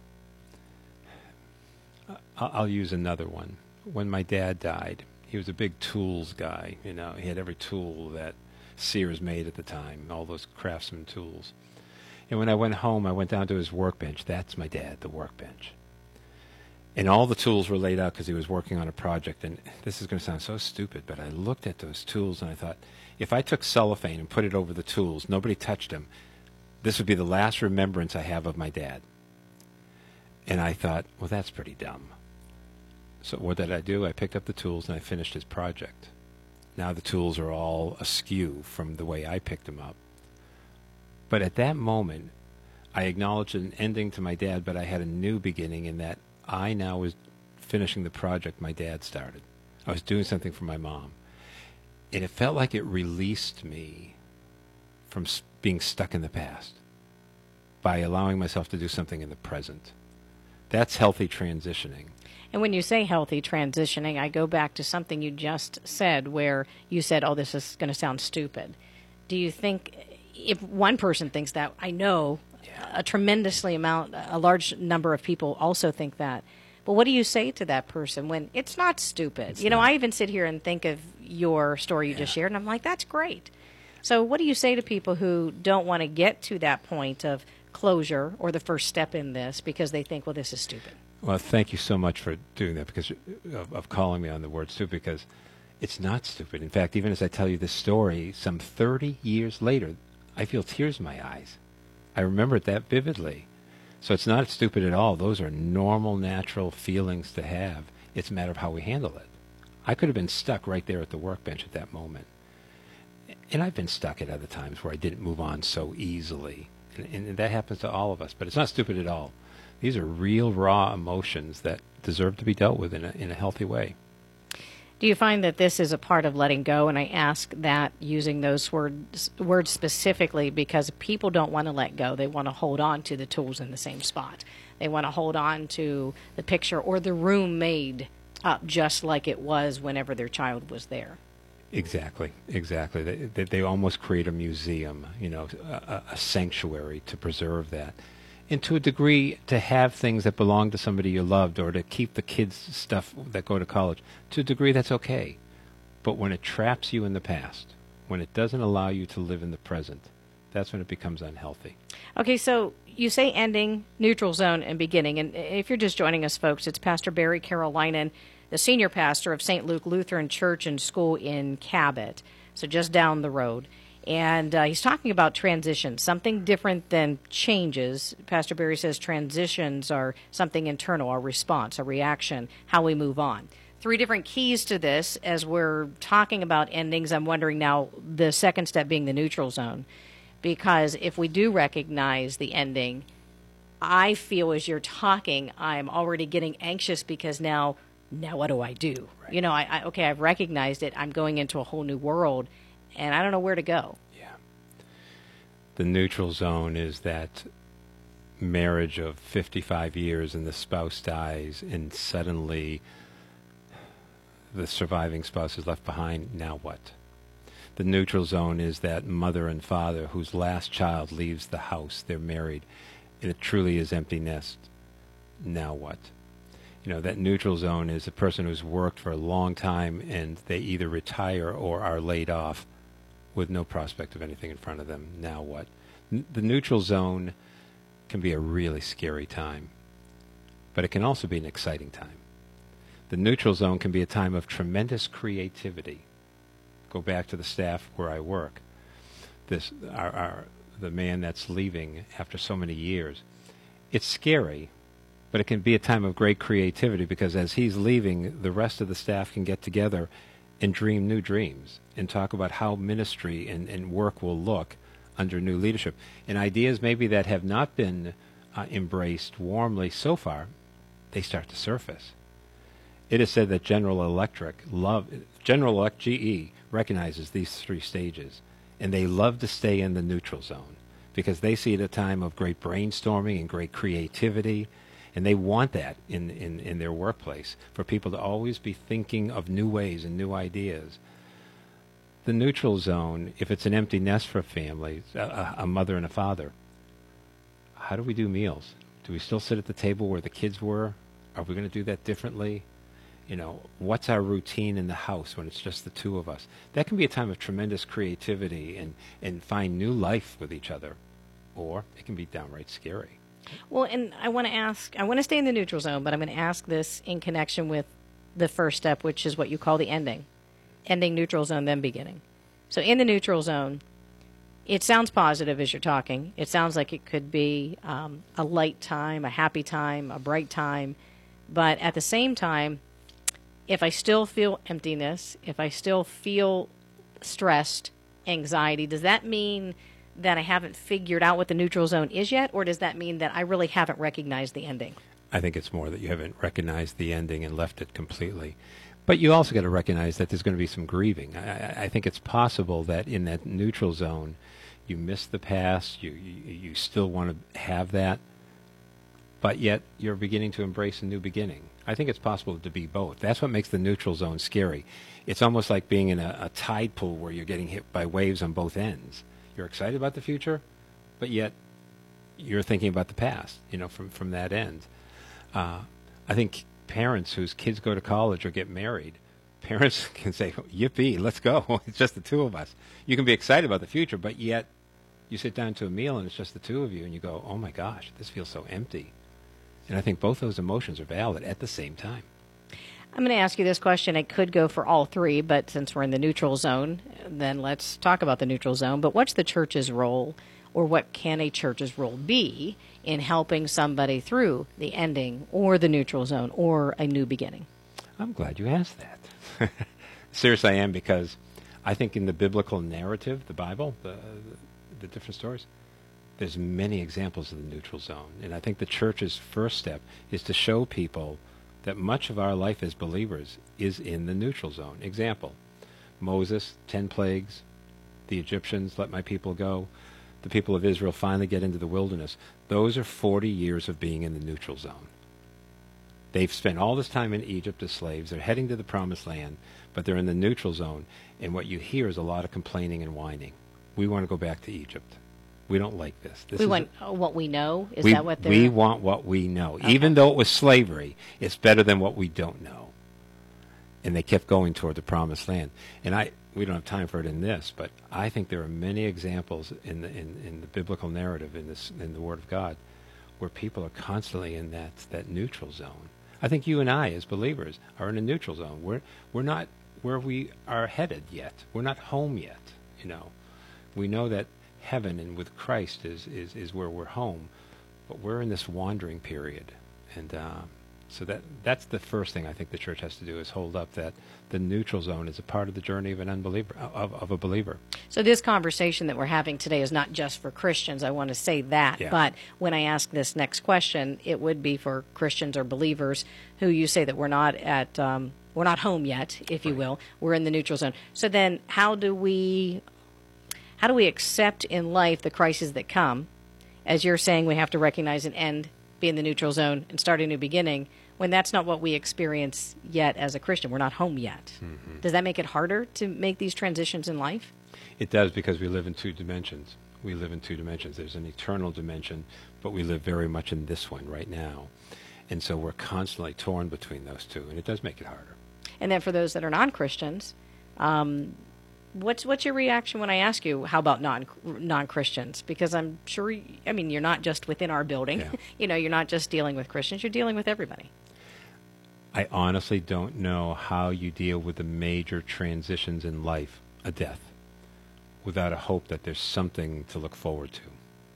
I'll use another one. When my dad died, he was a big tools guy. He had every tool that Sears made at the time, all those craftsman tools. And when I went home, I went down to his workbench. That's my dad, the workbench. And all the tools were laid out because he was working on a project. And this is going to sound so stupid, but I looked at those tools and I thought, if I took cellophane and put it over the tools, nobody touched them, this would be the last remembrance I have of my dad. And I thought, well, that's pretty dumb. So what did I do? I picked up the tools and I finished his project. Now the tools are all askew from the way I picked them up. But at that moment, I acknowledged an ending to my dad, but I had a new beginning in that I now was finishing the project my dad started. I was doing something for my mom. And it felt like it released me from being stuck in the past by allowing myself to do something in the present. That's healthy transitioning. And when you say healthy transitioning, I go back to something you just said where you said, oh, this is going to sound stupid. do you think, if one person thinks that, I know a large number of people also think that. But what do you say to that person when it's not stupid? I even sit here and think of your story you just shared, and I'm like, that's great. So what do you say to people who don't want to get to that point of closure or the first step in this because they think, well, this is stupid? Well, thank you so much for doing that, because of calling me on the word stupid, because it's not stupid. In fact, even as I tell you this story, some 30 years later, I feel tears in my eyes. I remember it that vividly. So it's not stupid at all. Those are normal, natural feelings to have. It's a matter of how we handle it. I could have been stuck right there at the workbench at that moment. And I've been stuck at other times where I didn't move on so easily. And that happens to all of us. But it's not stupid at all. These are real, raw emotions that deserve to be dealt with in a healthy way. Do you find that this is a part of letting go? And I ask that using those words specifically because people don't want to let go. They want to hold on to the tools in the same spot. They want to hold on to the picture or the room made up just like it was whenever their child was there. Exactly. They almost create a museum, a sanctuary to preserve that. And to a degree, to have things that belong to somebody you loved, or to keep the kids' stuff that go to college, to a degree that's okay. But when it traps you in the past, when it doesn't allow you to live in the present, that's when it becomes unhealthy. Okay, so you say ending, neutral zone, and beginning. And if you're just joining us, folks, it's Pastor Barry Carolinen, the senior pastor of St. Luke Lutheran Church and School in Cabot, so just down the road. And he's talking about transitions, something different than changes. Pastor Barry says transitions are something internal, a response, a reaction, how we move on. 3 different keys to this as we're talking about endings. I'm wondering now, the second step being the neutral zone. Because if we do recognize the ending, I feel as you're talking, I'm already getting anxious because now what do I do? Right. I've recognized it. I'm going into a whole new world. And I don't know where to go. Yeah. The neutral zone is that marriage of 55 years and the spouse dies and suddenly the surviving spouse is left behind. Now what? The neutral zone is that mother and father whose last child leaves the house. They're married. And it truly is empty nest. Now what? That neutral zone is a person who's worked for a long time and they either retire or are laid off with no prospect of anything in front of them. Now what? The neutral zone can be a really scary time, but it can also be an exciting time. The neutral zone can be a time of tremendous creativity. Go back to the staff where I work. The man that's leaving after so many years. It's scary, but it can be a time of great creativity because as he's leaving, the rest of the staff can get together and dream new dreams and talk about how ministry and work will look under new leadership. And ideas maybe that have not been embraced warmly so far, they start to surface. It is said that General Electric, GE, recognizes these 3 stages, and they love to stay in the neutral zone because they see it a time of great brainstorming and great creativity. And they want that in their workplace, for people to always be thinking of new ways and new ideas. The neutral zone, if it's an empty nest for a family, a mother and a father, how do we do meals? Do we still sit at the table where the kids were? Are we going to do that differently? What's our routine in the house when it's just the 2 of us? That can be a time of tremendous creativity and find new life with each other. Or it can be downright scary. Well, and I want to stay in the neutral zone, but I'm going to ask this in connection with the first step, which is what you call the ending. Ending, neutral zone, then beginning. So in the neutral zone, it sounds positive as you're talking. It sounds like it could be a light time, a happy time, a bright time. But at the same time, if I still feel emptiness, if I still feel stressed, anxiety, does that mean that I haven't figured out what the neutral zone is yet, or does that mean that I really haven't recognized the ending? I think it's more that you haven't recognized the ending and left it completely. But you also got to recognize that there's going to be some grieving. I think it's possible that in that neutral zone, you miss the past, you still want to have that, but yet you're beginning to embrace a new beginning. I think it's possible to be both. That's what makes the neutral zone scary. It's almost like being in a tide pool where you're getting hit by waves on both ends. You're excited about the future, but yet you're thinking about the past, from that end. I think parents whose kids go to college or get married, parents can say, yippee, let's go. It's just the two of us. You can be excited about the future, but yet you sit down to a meal and it's just the two of you, and you go, oh my gosh, this feels so empty. And I think both those emotions are valid at the same time. I'm going to ask you this question. It could go for all three, but since we're in the neutral zone, then let's talk about the neutral zone. But what's the church's role, or what can a church's role be in helping somebody through the ending or the neutral zone or a new beginning? I'm glad you asked that. Seriously, I am, because I think in the biblical narrative, the Bible, the different stories, there's many examples of the neutral zone. And I think the church's first step is to show people that much of our life as believers is in the neutral zone. Example, Moses, 10 plagues, the Egyptians, let my people go, the people of Israel finally get into the wilderness. Those are 40 years of being in the neutral zone. They've spent all this time in Egypt as slaves. They're heading to the promised land, but they're in the neutral zone. And what you hear is a lot of complaining and whining. We want to go back to Egypt. We don't like this. We want what we know? Is that that what they're... We want what we know. Okay. Even though it was slavery, it's better than what we don't know. And they kept going toward the promised land. And we don't have time for it in this, but I think there are many examples in the biblical narrative, in the Word of God, where people are constantly in that neutral zone. I think you and I, as believers, are in a neutral zone. We're not where we are headed yet. We're not home yet. We know that heaven and with Christ is where we're home, but we're in this wandering period, and so that's the first thing I think the church has to do, is hold up that the neutral zone is a part of the journey of an unbeliever, of a believer. So this conversation that we're having today is not just for Christians. I want to say that, yeah. But when I ask this next question, it would be for Christians or believers who you say that we're not home yet, if you will. We're in the neutral zone. So then, how do we accept in life the crises that come? As you're saying, we have to recognize an end, be in the neutral zone, and start a new beginning, when that's not what we experience yet as a Christian. We're not home yet. Mm-hmm. Does that make it harder to make these transitions in life? It does, because we live in two dimensions. There's an eternal dimension, but we live very much in this one right now. And so we're constantly torn between those two, and it does make it harder. And then for those that are non-Christians, what's your reaction when I ask you, how about non-Christians? Because I'm sure, you're not just within our building. Yeah. You're not just dealing with Christians. You're dealing with everybody. I honestly don't know how you deal with the major transitions in life, a death, without a hope that there's something to look forward to.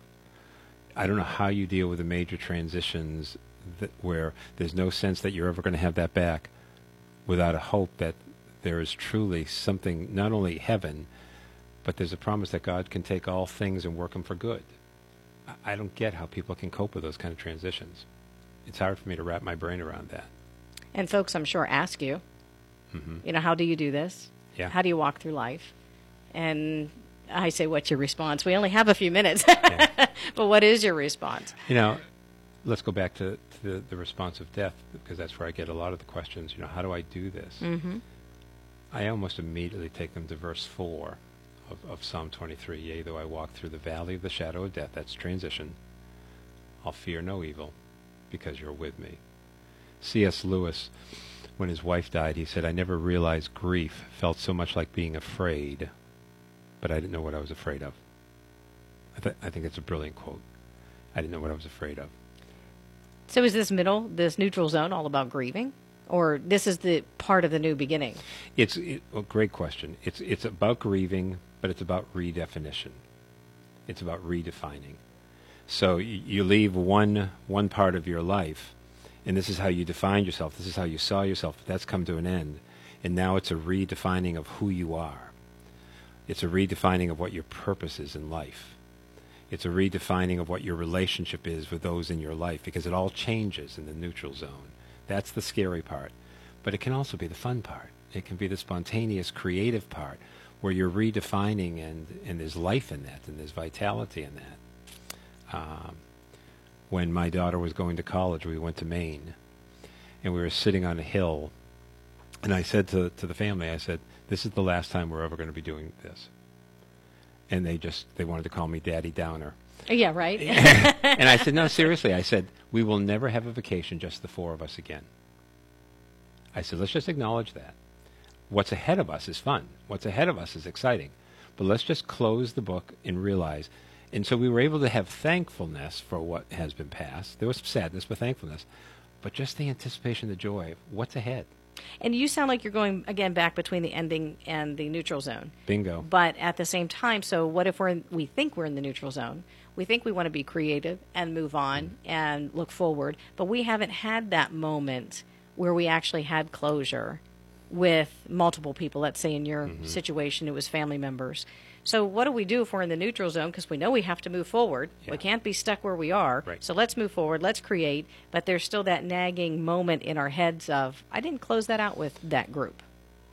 I don't know how you deal with the major transitions where there's no sense that you're ever going to have that back, without a hope that there is truly something, not only heaven, but there's a promise that God can take all things and work them for good. I don't get how people can cope with those kind of transitions. It's hard for me to wrap my brain around that. And folks, I'm sure, ask you, how do you do this? Yeah. How do you walk through life? And I say, what's your response? We only have a few minutes. Yeah. But what is your response? Let's go back to the response of death, because that's where I get a lot of the questions. How do I do this? Mm-hmm. I almost immediately take them to verse 4 of Psalm 23. Yea, though I walk through the valley of the shadow of death, that's transition, I'll fear no evil, because you're with me. C.S. Lewis, when his wife died, he said, I never realized grief felt so much like being afraid, but I didn't know what I was afraid of. I think it's a brilliant quote. I didn't know what I was afraid of. So is this neutral zone, all about grieving? Or this is the part of the new beginning? Great question. It's about grieving, but it's about redefinition. It's about redefining. So you leave one part of your life, and this is how you defined yourself. This is how you saw yourself. That's come to an end. And now it's a redefining of who you are. It's a redefining of what your purpose is in life. It's a redefining of what your relationship is with those in your life, because it all changes in the neutral zone. That's the scary part. But it can also be the fun part. It can be the spontaneous, creative part, where you're redefining, and there's life in that, and there's vitality in that. When my daughter was going to college, we went to Maine. and we were sitting on a hill, and I said to the family, I said, this is the last time we're ever going to be doing this. And they wanted to call me Daddy Downer. Yeah, right. And I said, no, seriously. I said, we will never have a vacation, just the four of us again. I said, let's just acknowledge that. What's ahead of us is fun. What's ahead of us is exciting. But let's just close the book and realize. And so we were able to have thankfulness for what has been passed. There was sadness, but thankfulness. But just the anticipation, the joy of what's ahead. And you sound like you're going, again, back between the ending and the neutral zone. Bingo. But at the same time, so what if we think we're in the neutral zone? We think we want to be creative and move on and look forward, but we haven't had that moment where we actually had closure with multiple people. Let's say in your situation, it was family members. So what do we do if we're in the neutral zone? Because we know we have to move forward. Yeah. We can't be stuck where we are. Right. So let's move forward. Let's create. But there's still that nagging moment in our heads of, I didn't close that out with that group.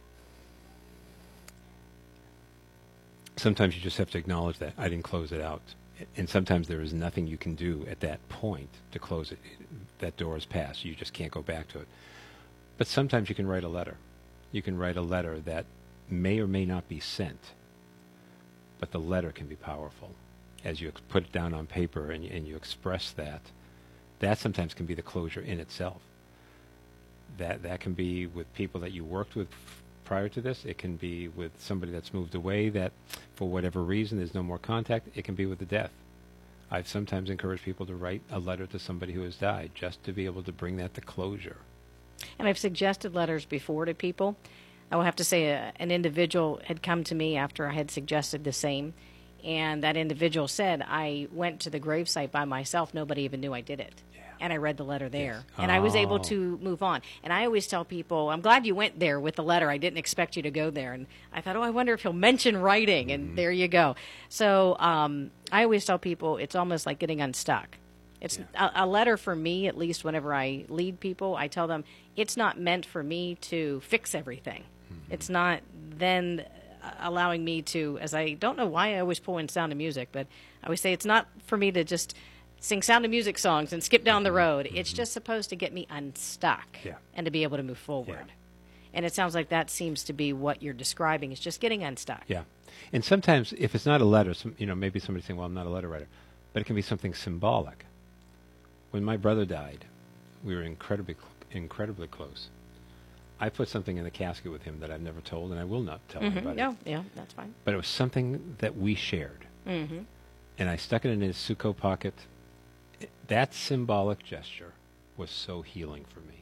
Sometimes you just have to acknowledge that I didn't close it out. And sometimes there is nothing you can do at that point to close it. That door is passed. You just can't go back to it. But sometimes you can write a letter. You can write a letter that may or may not be sent. But the letter can be powerful. As you put it down on paper and you express that, that sometimes can be the closure in itself. That can be with people that you worked with prior to this. It can be with somebody that's moved away that, for whatever reason, there's no more contact. It can be with the death. I've sometimes encouraged people to write a letter to somebody who has died just to be able to bring that to closure. And I've suggested letters before to people. I will have to say an individual had come to me after I had suggested the same, and that individual said, I went to the gravesite by myself. Nobody even knew I did it. Yeah. And I read the letter there. Yes. And I was able to move on. And I always tell people, I'm glad you went there with the letter. I didn't expect you to go there. And I thought, I wonder if he'll mention writing. And there you go. So I always tell people it's almost like getting unstuck. It's a letter for me, at least whenever I lead people, I tell them it's not meant for me to fix everything. It's not then allowing me to, as I don't know why I always pull in Sound of Music, but I always say it's not for me to just sing Sound of Music songs and skip down the road. It's just supposed to get me unstuck and to be able to move forward. Yeah. And it sounds like that seems to be what you're describing, is just getting unstuck. Yeah. And sometimes if it's not a letter, maybe somebody's saying, well, I'm not a letter writer, but it can be something symbolic. When my brother died, we were incredibly close. I put something in the casket with him that I've never told, and I will not tell anybody. Yeah, that's fine. But it was something that we shared. And I stuck it in his Suco pocket. That symbolic gesture was so healing for me.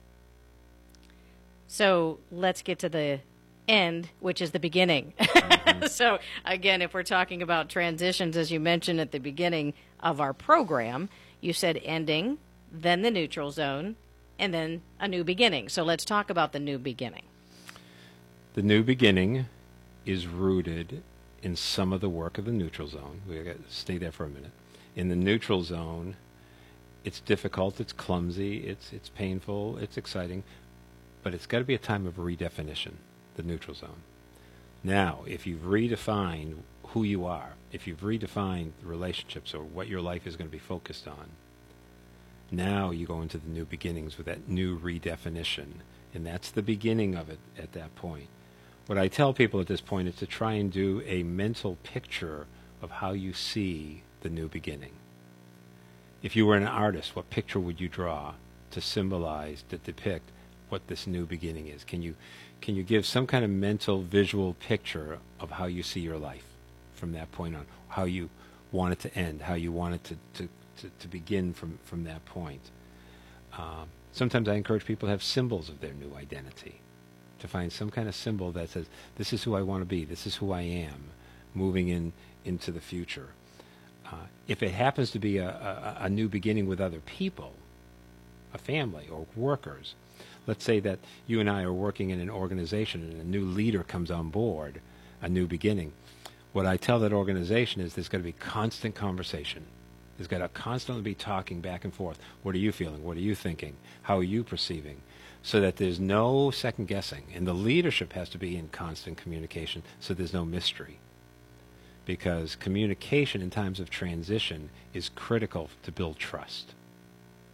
So let's get to the end, which is the beginning. So, again, if we're talking about transitions, as you mentioned at the beginning of our program, you said ending, then the neutral zone, and then a new beginning. So let's talk about the new beginning. The new beginning is rooted in some of the work of the neutral zone. We've got to stay there for a minute. In the neutral zone, it's difficult, it's clumsy, it's painful, it's exciting, but it's got to be a time of redefinition, the neutral zone. Now, if you've redefined who you are, if you've redefined the relationships or what your life is going to be focused on, now you go into the new beginnings with that new redefinition, and that's the beginning of it at that point. What I tell people at this point is to try and do a mental picture of how you see the new beginning. If you were an artist, what picture would you draw to symbolize, to depict what this new beginning is? Can you give some kind of mental visual picture of how you see your life from that point on, how you want it to end, how you want it to begin from that point? Sometimes I encourage people to have symbols of their new identity, to find some kind of symbol that says, this is who I want to be, this is who I am, moving into the future. If it happens to be a new beginning with other people, a family or workers, let's say that you and I are working in an organization and a new leader comes on board, a new beginning. What I tell that organization is there's got to be constant conversation. There's got to constantly be talking back and forth. What are you feeling? What are you thinking? How are you perceiving? So that there's no second guessing. And the leadership has to be in constant communication so there's no mystery. Because communication in times of transition is critical to build trust.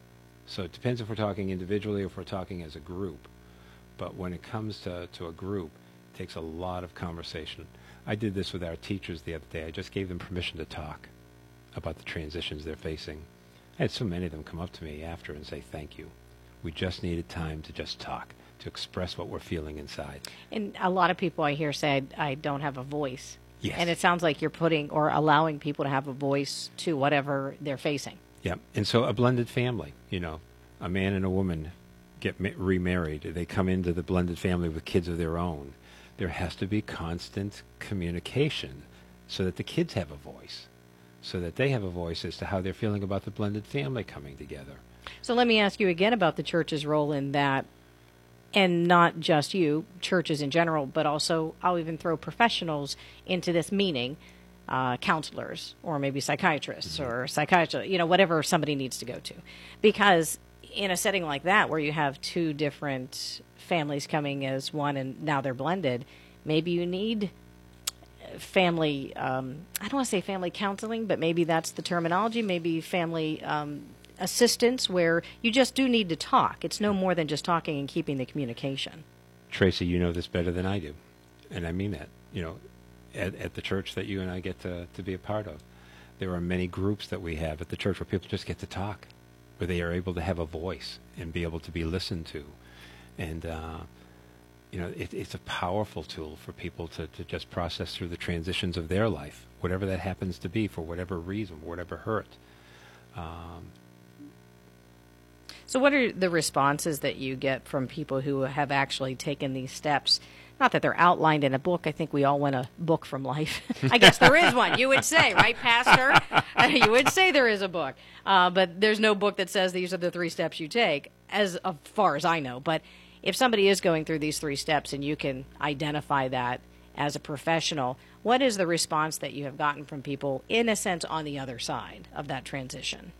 So it depends if we're talking individually or if we're talking as a group. But when it comes to a group, it takes a lot of conversation. I did this with our teachers the other day. I just gave them permission to talk about the transitions they're facing. I had so many of them come up to me after and say, thank you. We just needed time to just talk, to express what we're feeling inside. And a lot of people I hear say, I don't have a voice. Yes. And it sounds like you're putting or allowing people to have a voice to whatever they're facing. Yeah. And so a blended family, a man and a woman get remarried. They come into the blended family with kids of their own. There has to be constant communication so that the kids have a voice, so that they have a voice as to how they're feeling about the blended family coming together. So let me ask you again about the church's role in that, and not just you, churches in general, but also I'll even throw professionals into this, meaning counselors or maybe psychiatrists or psychiatrists, whatever somebody needs to go to. Because in a setting like that where you have two different families coming as one and now they're blended, maybe you need family, I don't want to say family counseling, but maybe that's the terminology, maybe family assistance where you just do need to talk. It's no more than just talking and keeping the communication. Tracy, you know this better than I do, and I mean that. At the church that you and I get to be a part of, there are many groups that we have at the church where people just get to talk, where they are able to have a voice and be able to be listened to. And, it's a powerful tool for people to just process through the transitions of their life, whatever that happens to be, for whatever reason, whatever hurt. So what are the responses that you get from people who have actually taken these steps? Not that they're outlined in a book. I think we all want a book from life. I guess there is one, you would say, right, Pastor? You would say there is a book. But there's no book that says these are the 3 steps you take, as far as I know. But if somebody is going through these 3 steps and you can identify that as a professional, what is the response that you have gotten from people, in a sense, on the other side of that transition?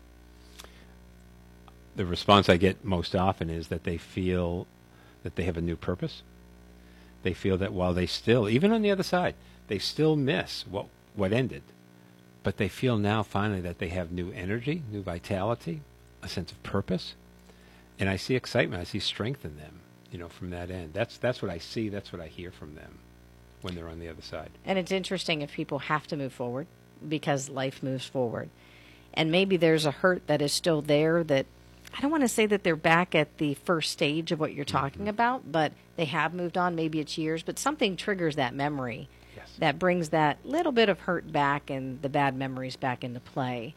The response I get most often is that they feel that they have a new purpose. They feel that while they still, even on the other side, they still miss what ended. But they feel now finally that they have new energy, new vitality, a sense of purpose. And I see excitement, I see strength in them, from that end. That's what I see, that's what I hear from them when they're on the other side. And it's interesting if people have to move forward because life moves forward. And maybe there's a hurt that is still there that, I don't want to say that they're back at the first stage of what you're talking about, but they have moved on. Maybe it's years, but something triggers that memory that brings that little bit of hurt back and the bad memories back into play.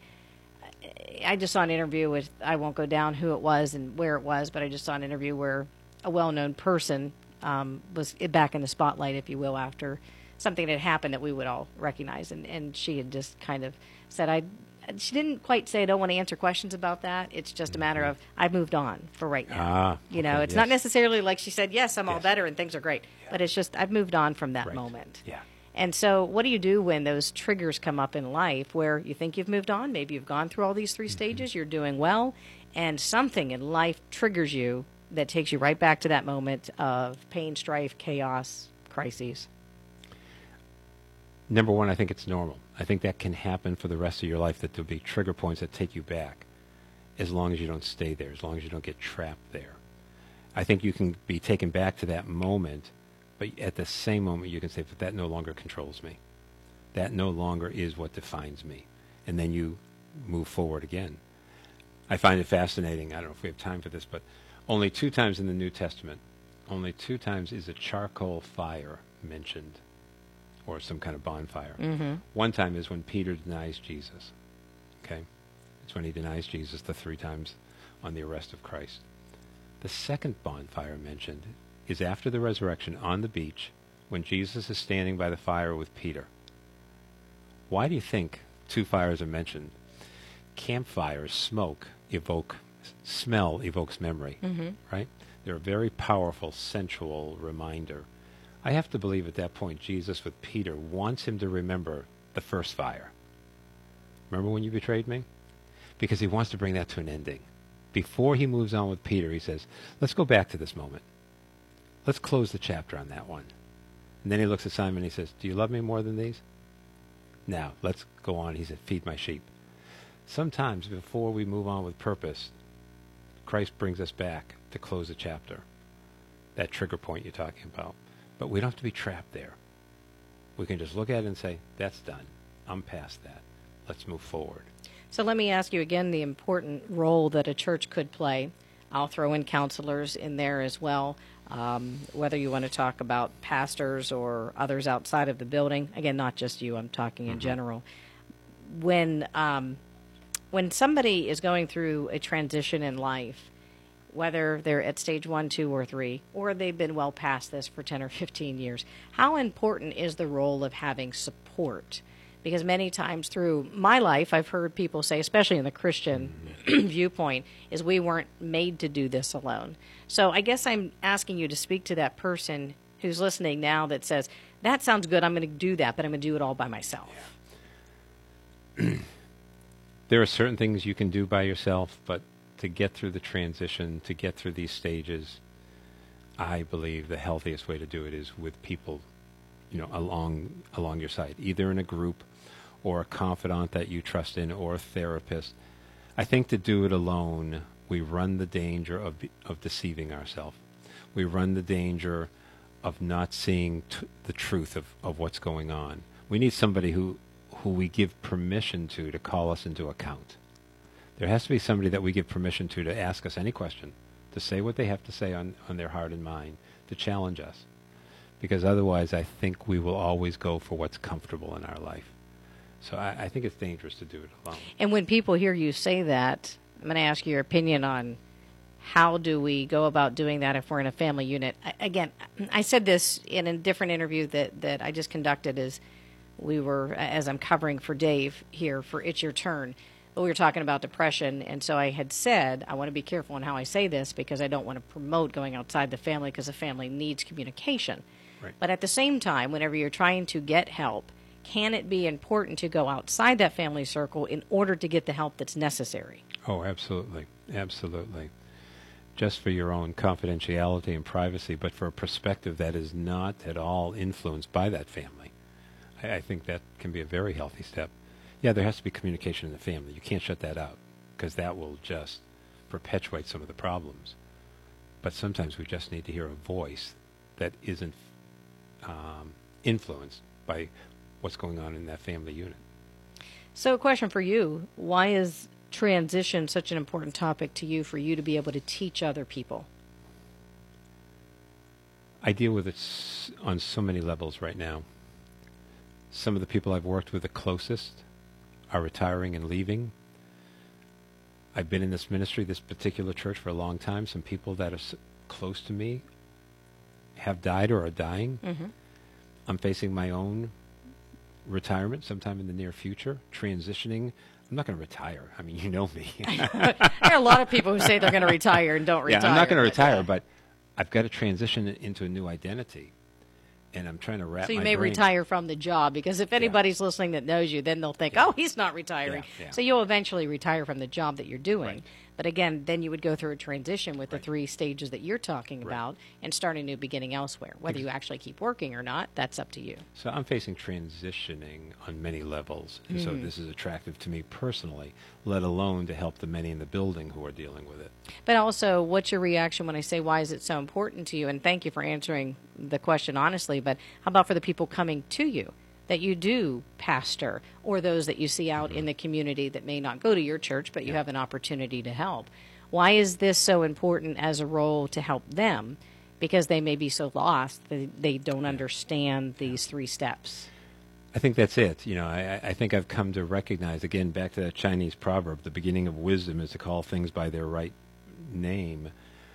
I just saw an interview with, I won't go down who it was and where it was, but I just saw an interview where a well-known person was back in the spotlight, if you will, after something had happened that we would all recognize. And she had just kind of said, she didn't quite say, I don't want to answer questions about that. It's just a matter of, I've moved on for right now. It's not necessarily like she said, yes, I'm all better and things are great. Yeah. But it's just, I've moved on from that moment. Yeah. And so what do you do when those triggers come up in life where you think you've moved on? Maybe you've gone through all these 3 stages, you're doing well, and something in life triggers you that takes you right back to that moment of pain, strife, chaos, crises. Number one, I think it's normal. I think that can happen for the rest of your life, that there'll be trigger points that take you back, as long as you don't stay there, as long as you don't get trapped there. I think you can be taken back to that moment, but at the same moment you can say, but that no longer controls me. That no longer is what defines me. And then you move forward again. I find it fascinating. I don't know if we have time for this, but only 2 times in the New Testament, only 2 times is a charcoal fire mentioned, or some kind of bonfire. Mm-hmm. One time is when Peter denies Jesus. Okay? It's when he denies Jesus the 3 times on the arrest of Christ. The second bonfire mentioned is after the resurrection on the beach when Jesus is standing by the fire with Peter. Why do you think 2 fires are mentioned? Campfires, smoke, smell evokes memory, right? They're a very powerful, sensual reminder. I have to believe at that point Jesus with Peter wants him to remember the first fire. Remember when you betrayed me? Because he wants to bring that to an ending. Before he moves on with Peter, he says, let's go back to this moment. Let's close the chapter on that one. And then he looks at Simon and he says, do you love me more than these? Now, let's go on. He said, feed my sheep. Sometimes before we move on with purpose, Christ brings us back to close a chapter, that trigger point you're talking about. But we don't have to be trapped there. We can just look at it and say, that's done. I'm past that. Let's move forward. So let me ask you again the important role that a church could play. I'll throw in counselors in there as well, whether you want to talk about pastors or others outside of the building. Again, not just you, I'm talking in general. When somebody is going through a transition in life, whether they're at stage 1, 2, or 3, or they've been well past this for 10 or 15 years, how important is the role of having support? Because many times through my life, I've heard people say, especially in the Christian viewpoint, is we weren't made to do this alone. So I guess I'm asking you to speak to that person who's listening now that says, that sounds good, I'm going to do that, but I'm going to do it all by myself. There are certain things you can do by yourself, but to get through the transition, to get through these stages, I believe the healthiest way to do it is with people, along your side, either in a group or a confidant that you trust in or a therapist. I think to do it alone, we run the danger of deceiving ourselves. We run the danger of not seeing the truth of what's going on. We need somebody who we give permission to call us into account. There has to be somebody that we give permission to ask us any question, to say what they have to say on their heart and mind, to challenge us. Because otherwise, I think we will always go for what's comfortable in our life. So I think it's dangerous to do it alone. And when people hear you say that, I'm going to ask you your opinion on how do we go about doing that if we're in a family unit. Again, I said this in a different interview that I just conducted as I'm covering for Dave here for It's Your Turn. But we were talking about depression, and so I had said, I want to be careful in how I say this because I don't want to promote going outside the family because the family needs communication. Right. But at the same time, whenever you're trying to get help, can it be important to go outside that family circle in order to get the help that's necessary? Oh, absolutely. Absolutely. Just for your own confidentiality and privacy, but for a perspective that is not at all influenced by that family. I think that can be a very healthy step. Yeah, there has to be communication in the family. You can't shut that out because that will just perpetuate some of the problems. But sometimes we just need to hear a voice that isn't influenced by what's going on in that family unit. So a question for you. Why is transition such an important topic to you for you to be able to teach other people? I deal with it on so many levels right now. Some of the people I've worked with the closest are retiring and leaving. I've been in this ministry, this particular church, for a long time. Some people that are close to me have died or are dying. Mm-hmm. I'm facing my own retirement sometime in the near future, transitioning. I'm not going to retire. I mean, you know me. There are a lot of people who say they're going to retire and don't retire. Yeah, I'm not going to retire, but I've got to transition into a new identity. And I'm trying to wrap my brain. So you may retire from the job, because if anybody's listening that knows you, then they'll think, oh, he's not retiring. Yeah. So you'll eventually retire from the job that you're doing. Right. But again, then you would go through a transition with the 3 stages that you're talking about and start a new beginning elsewhere. Whether you actually keep working or not, that's up to you. So I'm facing transitioning on many levels. And so this is attractive to me personally, let alone to help the many in the building who are dealing with it. But also, what's your reaction when I say, why is it so important to you? And thank you for answering the question honestly, but how about for the people coming to you that you do pastor, or those that you see out in the community that may not go to your church, but you have an opportunity to help? Why is this so important as a role to help them? Because they may be so lost that they don't understand these 3 steps. I think that's it. You know, I think I've come to recognize, again, back to that Chinese proverb, the beginning of wisdom is to call things by their right name.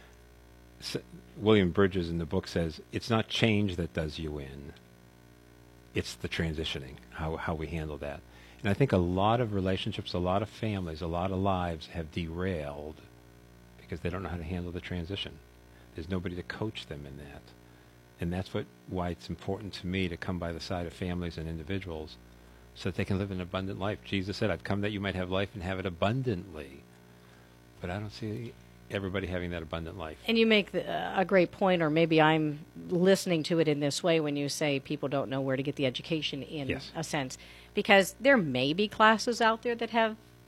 William Bridges in the book says, it's not change that does you in. It's the transitioning, how we handle that. And I think a lot of relationships, a lot of families, a lot of lives have derailed because they don't know how to handle the transition. There's nobody to coach them in that. And that's why it's important to me to come by the side of families and individuals so that they can live an abundant life. Jesus said, I've come that you might have life and have it abundantly. But I don't see everybody having that abundant life. And you make a great point, or maybe I'm listening to it in this way when you say people don't know where to get the education in a sense. Because there may be classes out there that have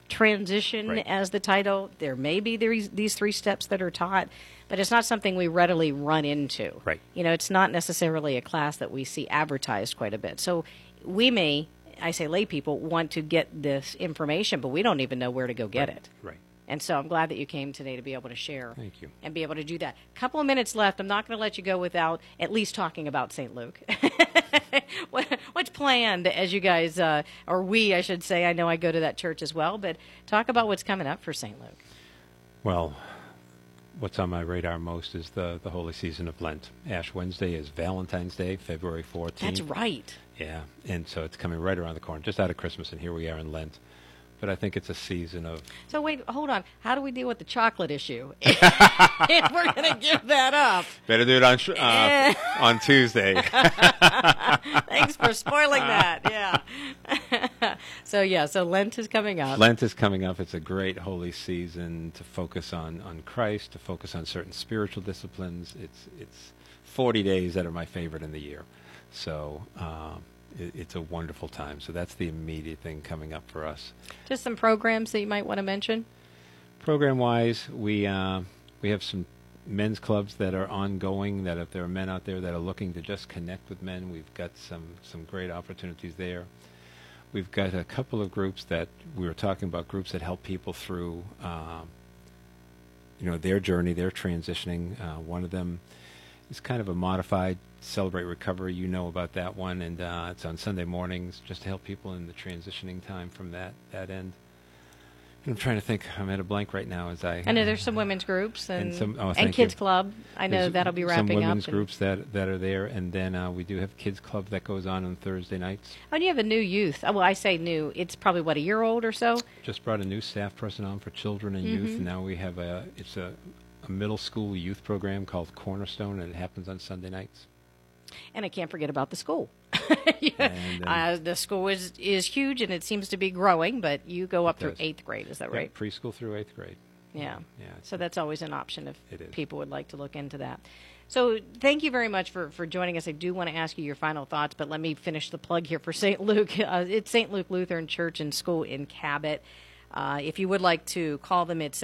transition Right. as the title. There may be these 3 steps that are taught, but it's not something we readily run into. Right. It's not necessarily a class that we see advertised quite a bit. So we may, I say lay people, want to get this information, but we don't even know where to go get it. Right. And so I'm glad that you came today to be able to share. Thank you. And be able to do that. A couple of minutes left. I'm not going to let you go without at least talking about St. Luke. What's planned as you guys, or we, I should say, I know I go to that church as well, but talk about what's coming up for St. Luke. Well, what's on my radar most is the holy season of Lent. Ash Wednesday is Valentine's Day, February 14th. That's right. Yeah, and so it's coming right around the corner, just out of Christmas, and here we are in Lent. But I think it's a season of... So wait, hold on. How do we deal with the chocolate issue? If we're going to give that up. Better do it on Tuesday. Thanks for spoiling that. Yeah. So Lent is coming up. Lent is coming up. It's a great holy season to focus on Christ, to focus on certain spiritual disciplines. It's 40 days that are my favorite in the year. So it's a wonderful time. So that's the immediate thing coming up for us. Just some programs that you might want to mention? Program-wise, we have some men's clubs that are ongoing, that if there are men out there that are looking to just connect with men, we've got some great opportunities there. We've got a couple of groups that we were talking about, groups that help people through their journey, their transitioning. One of them is kind of a modified Celebrate Recovery. You know about that one, and it's on Sunday mornings just to help people in the transitioning time from that end. I'm trying to think. I'm at a blank right now as I know there's some women's groups and thank kids you. club. I know There's that'll be wrapping up. some women's groups that are there, and then we do have kids club that goes on Thursday nights. Oh, and you have a new youth. Well, I say new. It's probably, a year old or so? Just brought a new staff person on for children and youth, and now we have a middle school youth program called Cornerstone, and it happens on Sunday nights. And I can't forget about the school. And the school is huge, and it seems to be growing, but you go up through does. 8th grade. Is that Yeah, right? preschool through 8th grade. Yeah. Yeah. So that's always an option if It is. people would like to look into that. So thank you very much for joining us. I do want to ask you your final thoughts, but let me finish the plug here for St. Luke. It's St. Luke Lutheran Church and School in Cabot. If you would like to call them at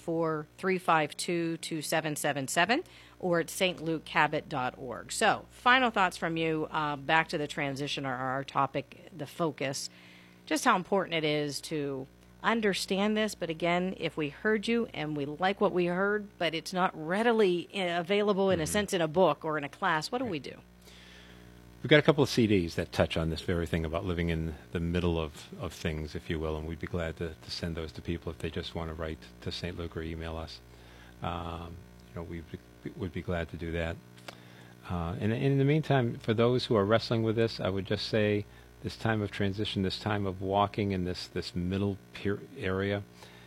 724-352-2777 or at stlukecabot.org. So, final thoughts from you, back to the transition, our topic, the focus, just how important it is to understand this. But again, if we heard you and we like what we heard, but it's not readily available in a sense in a book or in a class, what do we do? We've got a couple of CDs that touch on this very thing about living in the middle of things, if you will, and we'd be glad to send those to people if they just want to write to St. Luke or email us. We would be glad to do that. And in the meantime, for those who are wrestling with this, I would just say this time of transition, this time of walking in this middle area,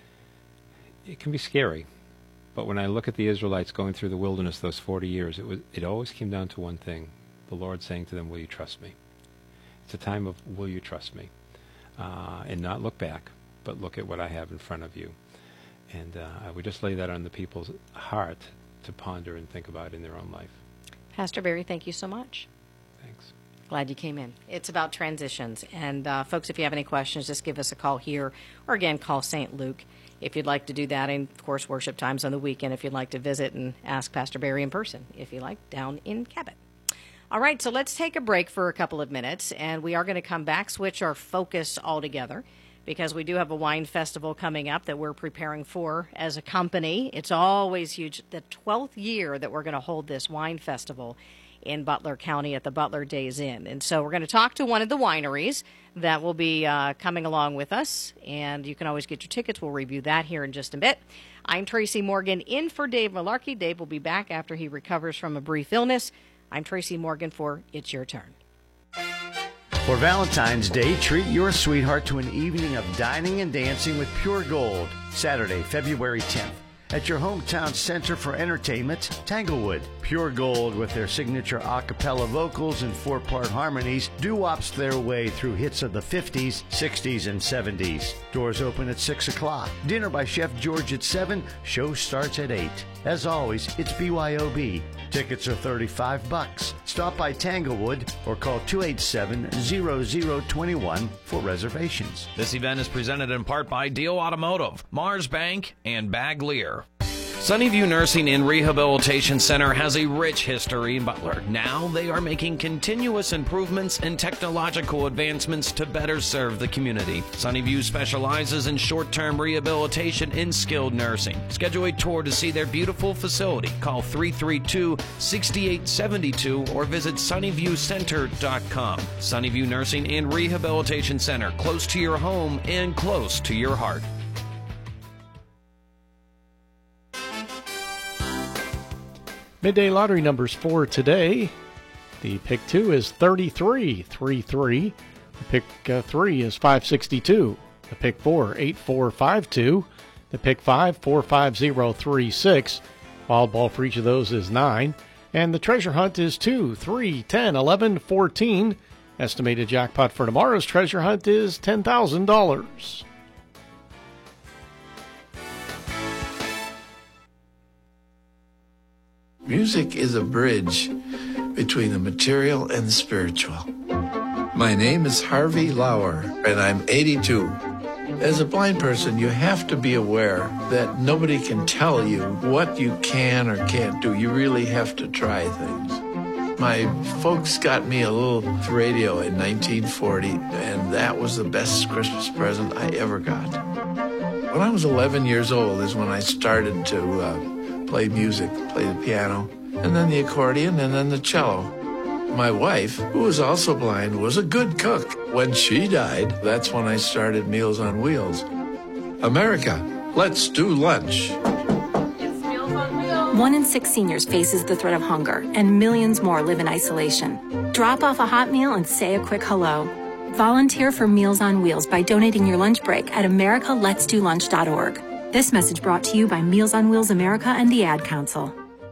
it can be scary. But when I look at the Israelites going through the wilderness those 40 years, it always came down to one thing. The Lord saying to them, will you trust me? It's a time of, will you trust me? And not look back, but look at what I have in front of you. And I would just lay that on the people's heart to ponder and think about in their own life. Pastor Barry, thank you so much. Thanks. Glad you came in. It's about transitions. And folks, if you have any questions, just give us a call here, or again, call St. Luke if you'd like to do that. And of course, worship times on the weekend if you'd like to visit and ask Pastor Barry in person, if you like, down in Cabot. All right, so let's take a break for a couple of minutes, and we are going to come back, switch our focus altogether, because we do have a wine festival coming up that we're preparing for as a company. It's always huge. The 12th year that we're going to hold this wine festival in Butler County at the Butler Days Inn. And so we're going to talk to one of the wineries that will be coming along with us, and you can always get your tickets. We'll review that here in just a bit. I'm Tracy Morgan, in for Dave Malarkey. Dave will be back after he recovers from a brief illness. I'm Tracy Morgan for It's Your Turn. For Valentine's Day, treat your sweetheart to an evening of dining and dancing with Pure Gold, Saturday, February 10th. at your hometown center for entertainment, Tanglewood. Pure gold with their signature a cappella vocals and 4-part harmonies doo-wops their way through hits of the 50s, 60s, and 70s. Doors open at 6 o'clock. Dinner by Chef George at 7. Show starts at 8. As always, it's BYOB. Tickets are $35. Stop by Tanglewood or call 287-0021 for reservations. This event is presented in part by Deal Automotive, Mars Bank, and Baglier. Sunnyview Nursing and Rehabilitation Center has a rich history in Butler. Now they are making continuous improvements and technological advancements to better serve the community. Sunnyview specializes in short-term rehabilitation and skilled nursing. Schedule a tour to see their beautiful facility. Call 332-6872 or visit sunnyviewcenter.com. Sunnyview Nursing and Rehabilitation Center, close to your home and close to your heart. Midday Lottery numbers for today. The pick 2 is 3333. The pick 3 is 562. The pick 4, 8452. The pick 5, 45036. Wild ball for each of those is 9. And the treasure hunt is 2, 3, 10, 11, 14. Estimated jackpot for tomorrow's treasure hunt is $10,000. Music is a bridge between the material and the spiritual. My name is Harvey Lauer, and I'm 82. As a blind person, you have to be aware that nobody can tell you what you can or can't do. You really have to try things. My folks got me a little radio in 1940, and that was the best Christmas present I ever got. When I was 11 years old is when I started to play music, play the piano, and then the accordion, and then the cello. My wife, who was also blind, was a good cook. When she died, that's when I started Meals on Wheels. America, let's do lunch. It's Meals on Wheels. 1 in 6 seniors faces the threat of hunger, and millions more live in isolation. Drop off a hot meal and say a quick hello. Volunteer for Meals on Wheels by donating your lunch break at americaletsdolunch.org. This message brought to you by Meals on Wheels America and the Ad Council.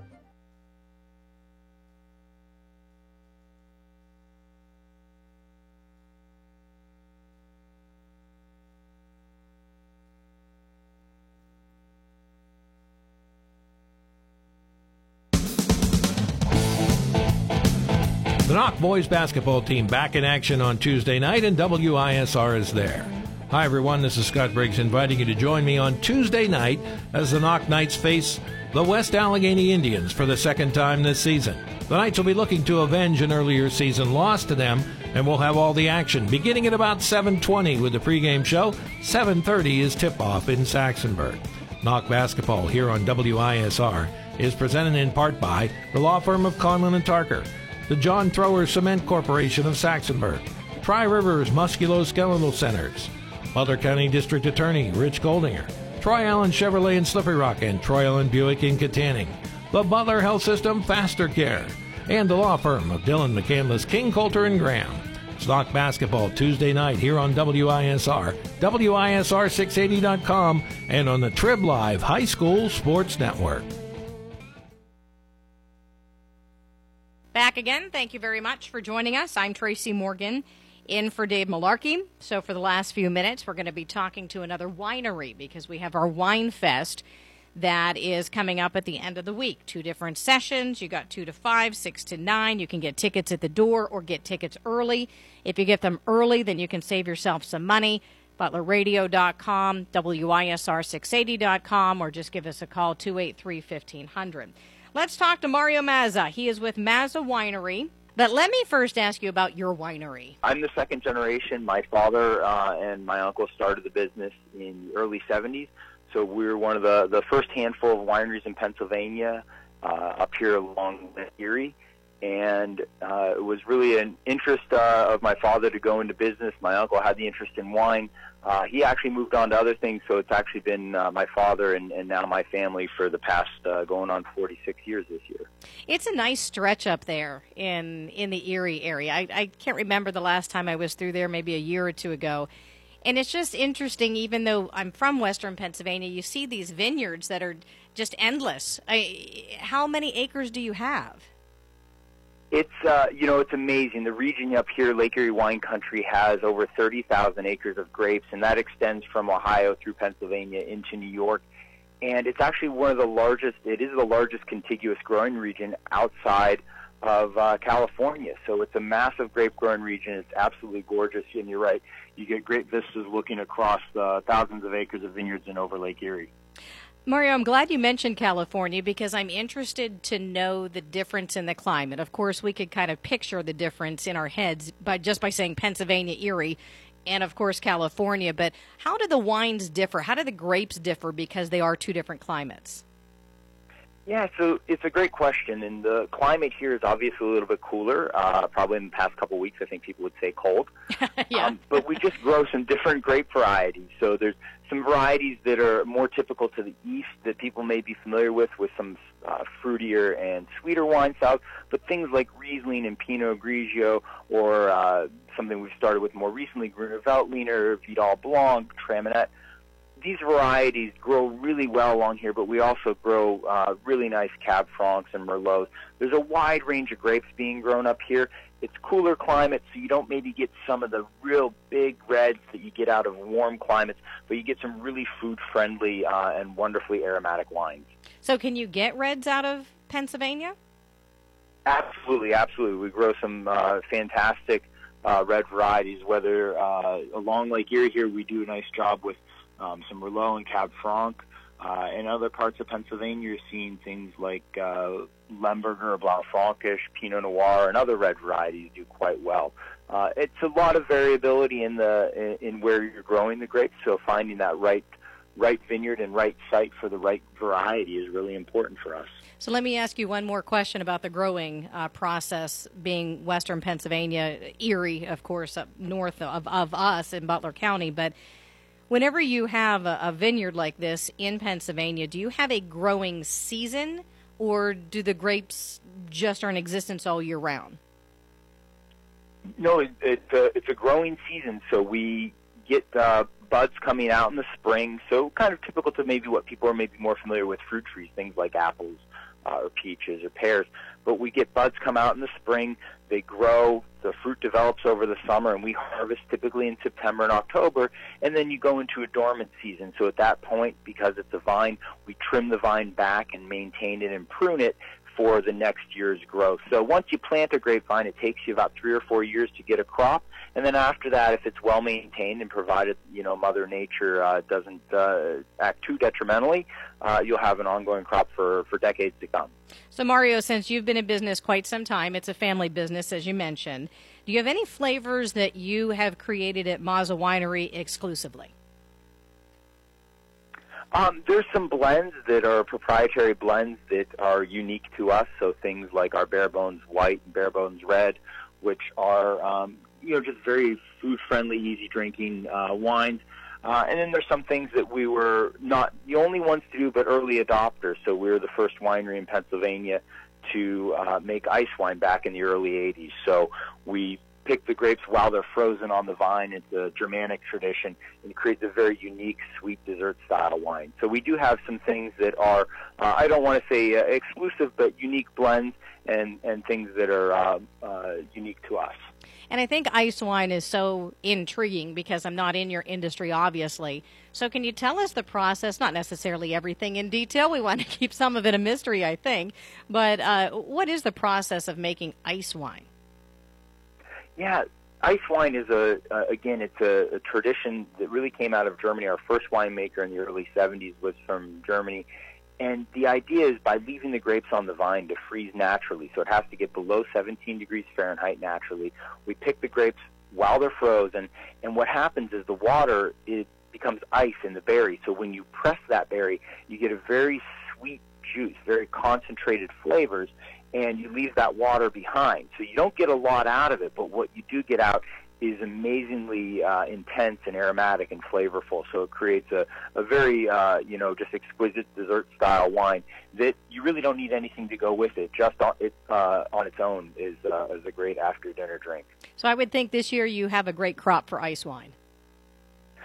The Knock boys basketball team back in action on Tuesday night, and WISR is there. Hi, everyone. This is Scott Briggs inviting you to join me on Tuesday night as the Knock Knights face the West Allegheny Indians for the second time this season. The Knights will be looking to avenge an earlier season loss to them, and we'll have all the action beginning at about 7:20 with the pregame show. 7:30 is tip-off in Saxonburg. Knock basketball here on WISR is presented in part by the law firm of Conlon and Tarker, the John Thrower Cement Corporation of Saxonburg, Tri-Rivers Musculoskeletal Centers, Butler County District Attorney Rich Goldinger, Troy Allen Chevrolet in Slippery Rock, and Troy Allen Buick in Katanning, the Butler Health System Faster Care, and the law firm of Dylan McCandless, King, Coulter, and Graham. It's Knock basketball Tuesday night here on WISR, WISR680.com, and on the Trib Live High School Sports Network. Back again. Thank you very much for joining us. I'm Tracy Morgan, in for Dave Malarkey. So for the last few minutes, we're going to be talking to another winery because we have our Wine Fest that is coming up at the end of the week. 2 different sessions. You got 2 to 5, 6 to 9. You can get tickets at the door or get tickets early. If you get them early, then you can save yourself some money. ButlerRadio.com, WISR680.com, or just give us a call, 283-1500. Let's talk to Mario Mazza. He is with Mazza Winery. But let me first ask you about your winery. I'm the second generation. My father and my uncle started the business in the early 70s. So we were one of the first handful of wineries in Pennsylvania up here along Lake Erie. And it was really an interest of my father to go into business. My uncle had the interest in wine. He actually moved on to other things, so it's actually been my father and now my family for the past going on 46 years this year. It's a nice stretch up there in the Erie area. I can't remember the last time I was through there, maybe a year or two ago. And it's just interesting, even though I'm from Western Pennsylvania, you see these vineyards that are just endless. How many acres do you have? It's it's amazing. The region up here, Lake Erie Wine Country, has over 30,000 acres of grapes, and that extends from Ohio through Pennsylvania into New York. And it's actually one of the largest. It is the largest contiguous growing region outside of California. So it's a massive grape growing region. It's absolutely gorgeous, and you're right. You get great vistas looking across thousands of acres of vineyards and over Lake Erie. Mario, I'm glad you mentioned California because I'm interested to know the difference in the climate. Of course, we could kind of picture the difference in our heads just by saying Pennsylvania, Erie, and of course California. But how do the wines differ? How do the grapes differ because they are two different climates? Yeah, so it's a great question, and the climate here is obviously a little bit cooler. Probably in the past couple of weeks, I think people would say cold. Yeah. But we just grow some different grape varieties. So there's some varieties that are more typical to the east that people may be familiar with some fruitier and sweeter wine styles. But things like Riesling and Pinot Grigio, or something we've started with more recently, Gruner Veltliner, Vidal Blanc, Traminette. These varieties grow really well along here, but we also grow really nice Cab Francs and Merlots. There's a wide range of grapes being grown up here. It's cooler climate, so you don't maybe get some of the real big reds that you get out of warm climates, but you get some really food-friendly and wonderfully aromatic wines. So can you get reds out of Pennsylvania? Absolutely, absolutely. We grow some fantastic red varieties, whether along Lake Erie here we do a nice job with some Merlot and Cab Franc. In other parts of Pennsylvania, you're seeing things like Lemberger, Blanc Frankish, Pinot Noir, and other red varieties do quite well. It's a lot of variability in where you're growing the grapes, so finding that right vineyard and right site for the right variety is really important for us. So let me ask you one more question about the growing process, being Western Pennsylvania, Erie, of course, up north of us in Butler County, but whenever you have a vineyard like this in Pennsylvania, do you have a growing season, or do the grapes just are in existence all year round? No, it's a growing season, so we get buds coming out in the spring, so kind of typical to maybe what people are maybe more familiar with fruit trees, things like apples or peaches or pears. But we get buds come out in the spring, they grow, the fruit develops over the summer, and we harvest typically in September and October, and then you go into a dormant season. So at that point, because it's a vine, we trim the vine back and maintain it and prune it for the next year's growth. So once you plant a grapevine, it takes you about 3 or 4 years to get a crop, and then after that, if it's well maintained and provided Mother Nature doesn't act too detrimentally, you'll have an ongoing crop for decades to come. So Mario, since you've been in business quite some time, it's a family business, as you mentioned. Do you have any flavors that you have created at Mazza Winery exclusively? There's some blends that are proprietary blends that are unique to us. So things like our Bare Bones White and Bare Bones Red, which are just very food-friendly, easy-drinking wines. And then there's some things that we were not the only ones to do, but early adopters. So we were the first winery in Pennsylvania to make ice wine back in the early 80s. So we pick the grapes while they're frozen on the vine. It's a Germanic tradition, and it creates a very unique sweet dessert-style wine. So we do have some things that are, I don't want to say exclusive, but unique blends and things that are unique to us. And I think ice wine is so intriguing because I'm not in your industry, obviously. So can you tell us the process, not necessarily everything in detail, we want to keep some of it a mystery, I think, but what is the process of making ice wine? Yeah, ice wine is it's a tradition that really came out of Germany. Our first winemaker in the early 70s was from Germany. And the idea is by leaving the grapes on the vine to freeze naturally, so it has to get below 17 degrees Fahrenheit naturally. We pick the grapes while they're frozen, and what happens is the water, it becomes ice in the berry. So when you press that berry, you get a very sweet juice, very concentrated flavors, and you leave that water behind. So you don't get a lot out of it, but what you do get out is amazingly intense and aromatic and flavorful. So it creates a very, just exquisite dessert-style wine that you really don't need anything to go with it. Just on its own is a great after-dinner drink. So I would think this year you have a great crop for ice wine.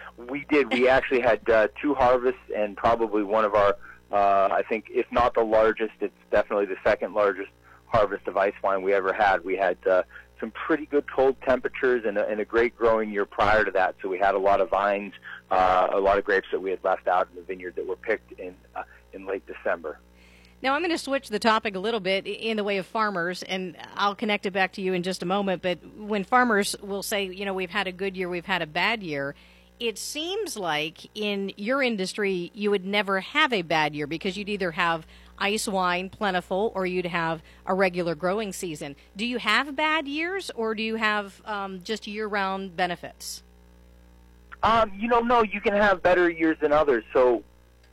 We did. We actually had 2 harvests, and probably one of our, I think, if not the largest, it's definitely the second largest harvest of ice wine we ever had. We had some pretty good cold temperatures and a great growing year prior to that, so we had a lot of vines, a lot of grapes that we had left out in the vineyard that were picked in late December. Now, I'm going to switch the topic a little bit in the way of farmers, and I'll connect it back to you in just a moment. But when farmers will say, you know, we've had a good year, we've had a bad year, it seems like in your industry you would never have a bad year because you'd either have ice wine plentiful or you'd have a regular growing season. Do you have bad years, or do you have just year-round benefits? No, you can have better years than others. So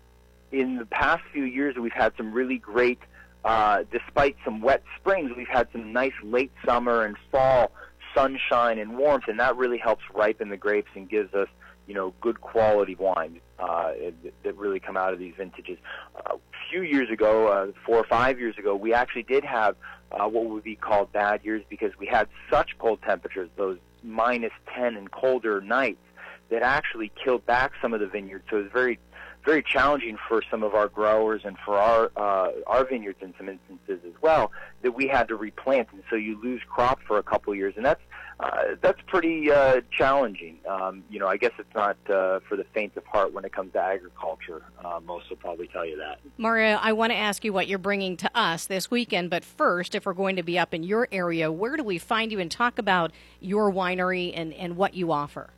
in the past few years, we've had some really great, despite some wet springs, we've had some nice late summer and fall sunshine and warmth, and that really helps ripen the grapes and gives us, you know, good quality wine that really come out of these vintages. A few years ago, 4 or 5 years ago, we actually did have what would be called bad years because we had such cold temperatures, those -10 and colder nights, that actually killed back some of the vineyards. So it was very, very challenging for some of our growers and for our vineyards in some instances as well, that we had to replant, and so you lose crop for a couple of years, and that's pretty challenging. I guess it's not for the faint of heart when it comes to agriculture. Most will probably tell you that. Mario, I want to ask you what you're bringing to us this weekend, but first, if we're going to be up in your area, where do we find you and talk about your winery and what you offer?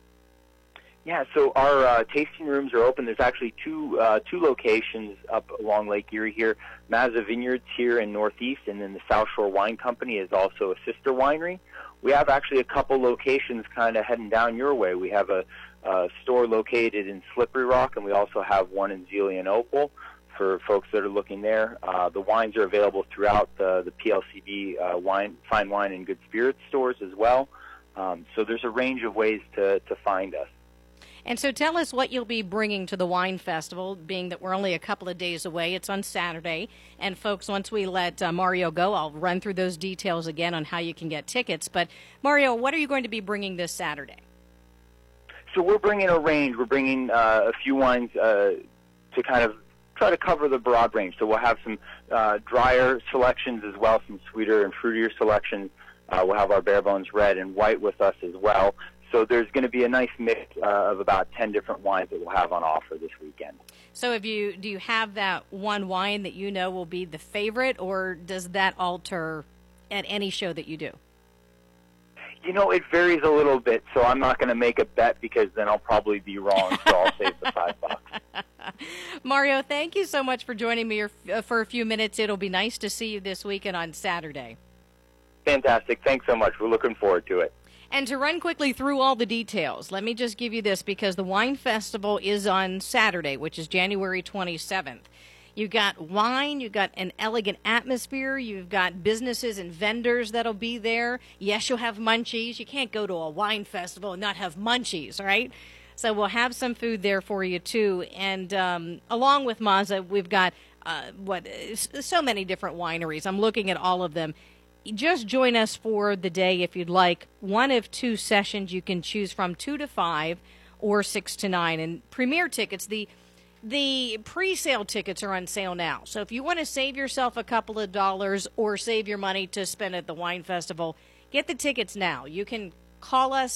Yeah, so our tasting rooms are open. There's actually two locations up along Lake Erie here. Mazza Vineyards here in Northeast, and then the South Shore Wine Company is also a sister winery. We have actually a couple locations kind of heading down your way. We have a store located in Slippery Rock, and we also have one in Zealy and Opal for folks that are looking there. The wines are available throughout the PLCB fine wine and good spirits stores as well. So there's a range of ways to find us. And so tell us what you'll be bringing to the Wine Festival, being that we're only a couple of days away. It's on Saturday. And, folks, once we let Mario go, I'll run through those details again on how you can get tickets. But, Mario, what are you going to be bringing this Saturday? So we're bringing a range. We're bringing a few wines to kind of try to cover the broad range. So we'll have some drier selections as well, some sweeter and fruitier selections. We'll have our Bare Bones Red and White with us as well. So there's going to be a nice mix of about 10 different wines that we'll have on offer this weekend. So do you have that one wine that you know will be the favorite, or does that alter at any show that you do? You know, it varies a little bit, so I'm not going to make a bet because then I'll probably be wrong, so I'll save the $5. Mario, thank you so much for joining me for a few minutes. It'll be nice to see you this weekend on Saturday. Fantastic. Thanks so much. We're looking forward to it. And to run quickly through all the details, let me just give you this, because the Wine Festival is on Saturday, which is January 27th. You've got wine, you've got an elegant atmosphere, you've got businesses and vendors that'll be there. Yes, you'll have munchies. You can't go to a wine festival and not have munchies, right? So we'll have some food there for you, too. And along with Mazza, we've got so many different wineries. I'm looking at all of them. Just join us for the day if you'd like. One of 2 sessions you can choose from, 2 to 5 or 6 to 9. And premier tickets, the pre-sale tickets are on sale now. So if you want to save yourself a couple of dollars or save your money to spend at the Wine Festival, get the tickets now. You can call us,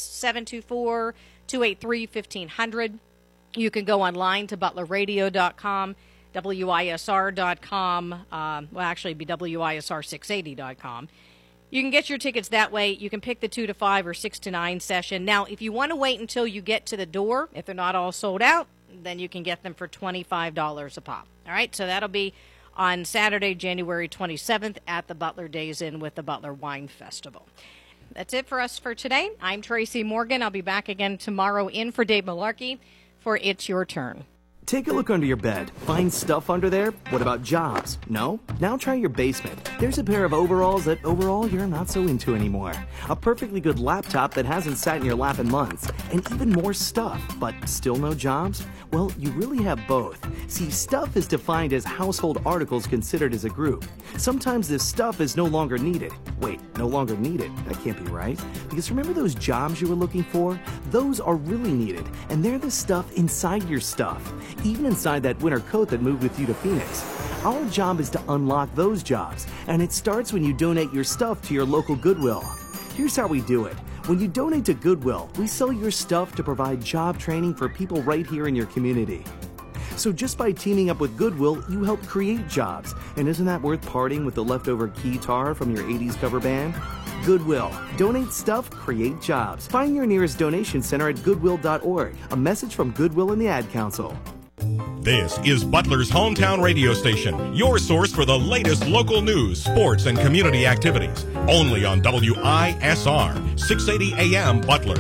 724-283-1500. You can go online to butlerradio.com. WISR.com, actually it'd be WISR680.com. You can get your tickets that way. You can pick the 2 to 5 or 6 to 9 session. Now, if you want to wait until you get to the door, if they're not all sold out, then you can get them for $25 a pop. All right, so that'll be on Saturday, January 27th at the Butler Days Inn with the Butler Wine Festival. That's it for us for today. I'm Tracy Morgan. I'll be back again tomorrow in for Dave Malarkey for It's Your Turn. Take a look under your bed. Find stuff under there? What about jobs? No? Now try your basement. There's a pair of overalls that overall you're not so into anymore. A perfectly good laptop that hasn't sat in your lap in months. And even more stuff, but still no jobs? Well, you really have both. See, stuff is defined as household articles considered as a group. Sometimes this stuff is no longer needed. Wait, no longer needed? That can't be right. Because remember those jobs you were looking for? Those are really needed, and they're the stuff inside your stuff. Even inside that winter coat that moved with you to Phoenix. Our job is to unlock those jobs, and it starts when you donate your stuff to your local Goodwill. Here's how we do it. When you donate to Goodwill, we sell your stuff to provide job training for people right here in your community. So just by teaming up with Goodwill, you help create jobs. And isn't that worth parting with the leftover guitar from your 80s cover band? Goodwill. Donate stuff, create jobs. Find your nearest donation center at goodwill.org. A message from Goodwill and the Ad Council. This is Butler's hometown radio station, your source for the latest local news, sports, and community activities. Only on WISR, 680 AM Butler.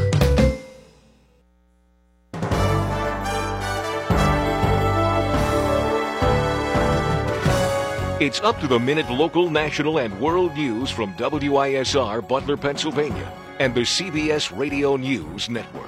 It's up-to-the-minute local, national, and world news from WISR, Butler, Pennsylvania, and the CBS Radio News Network.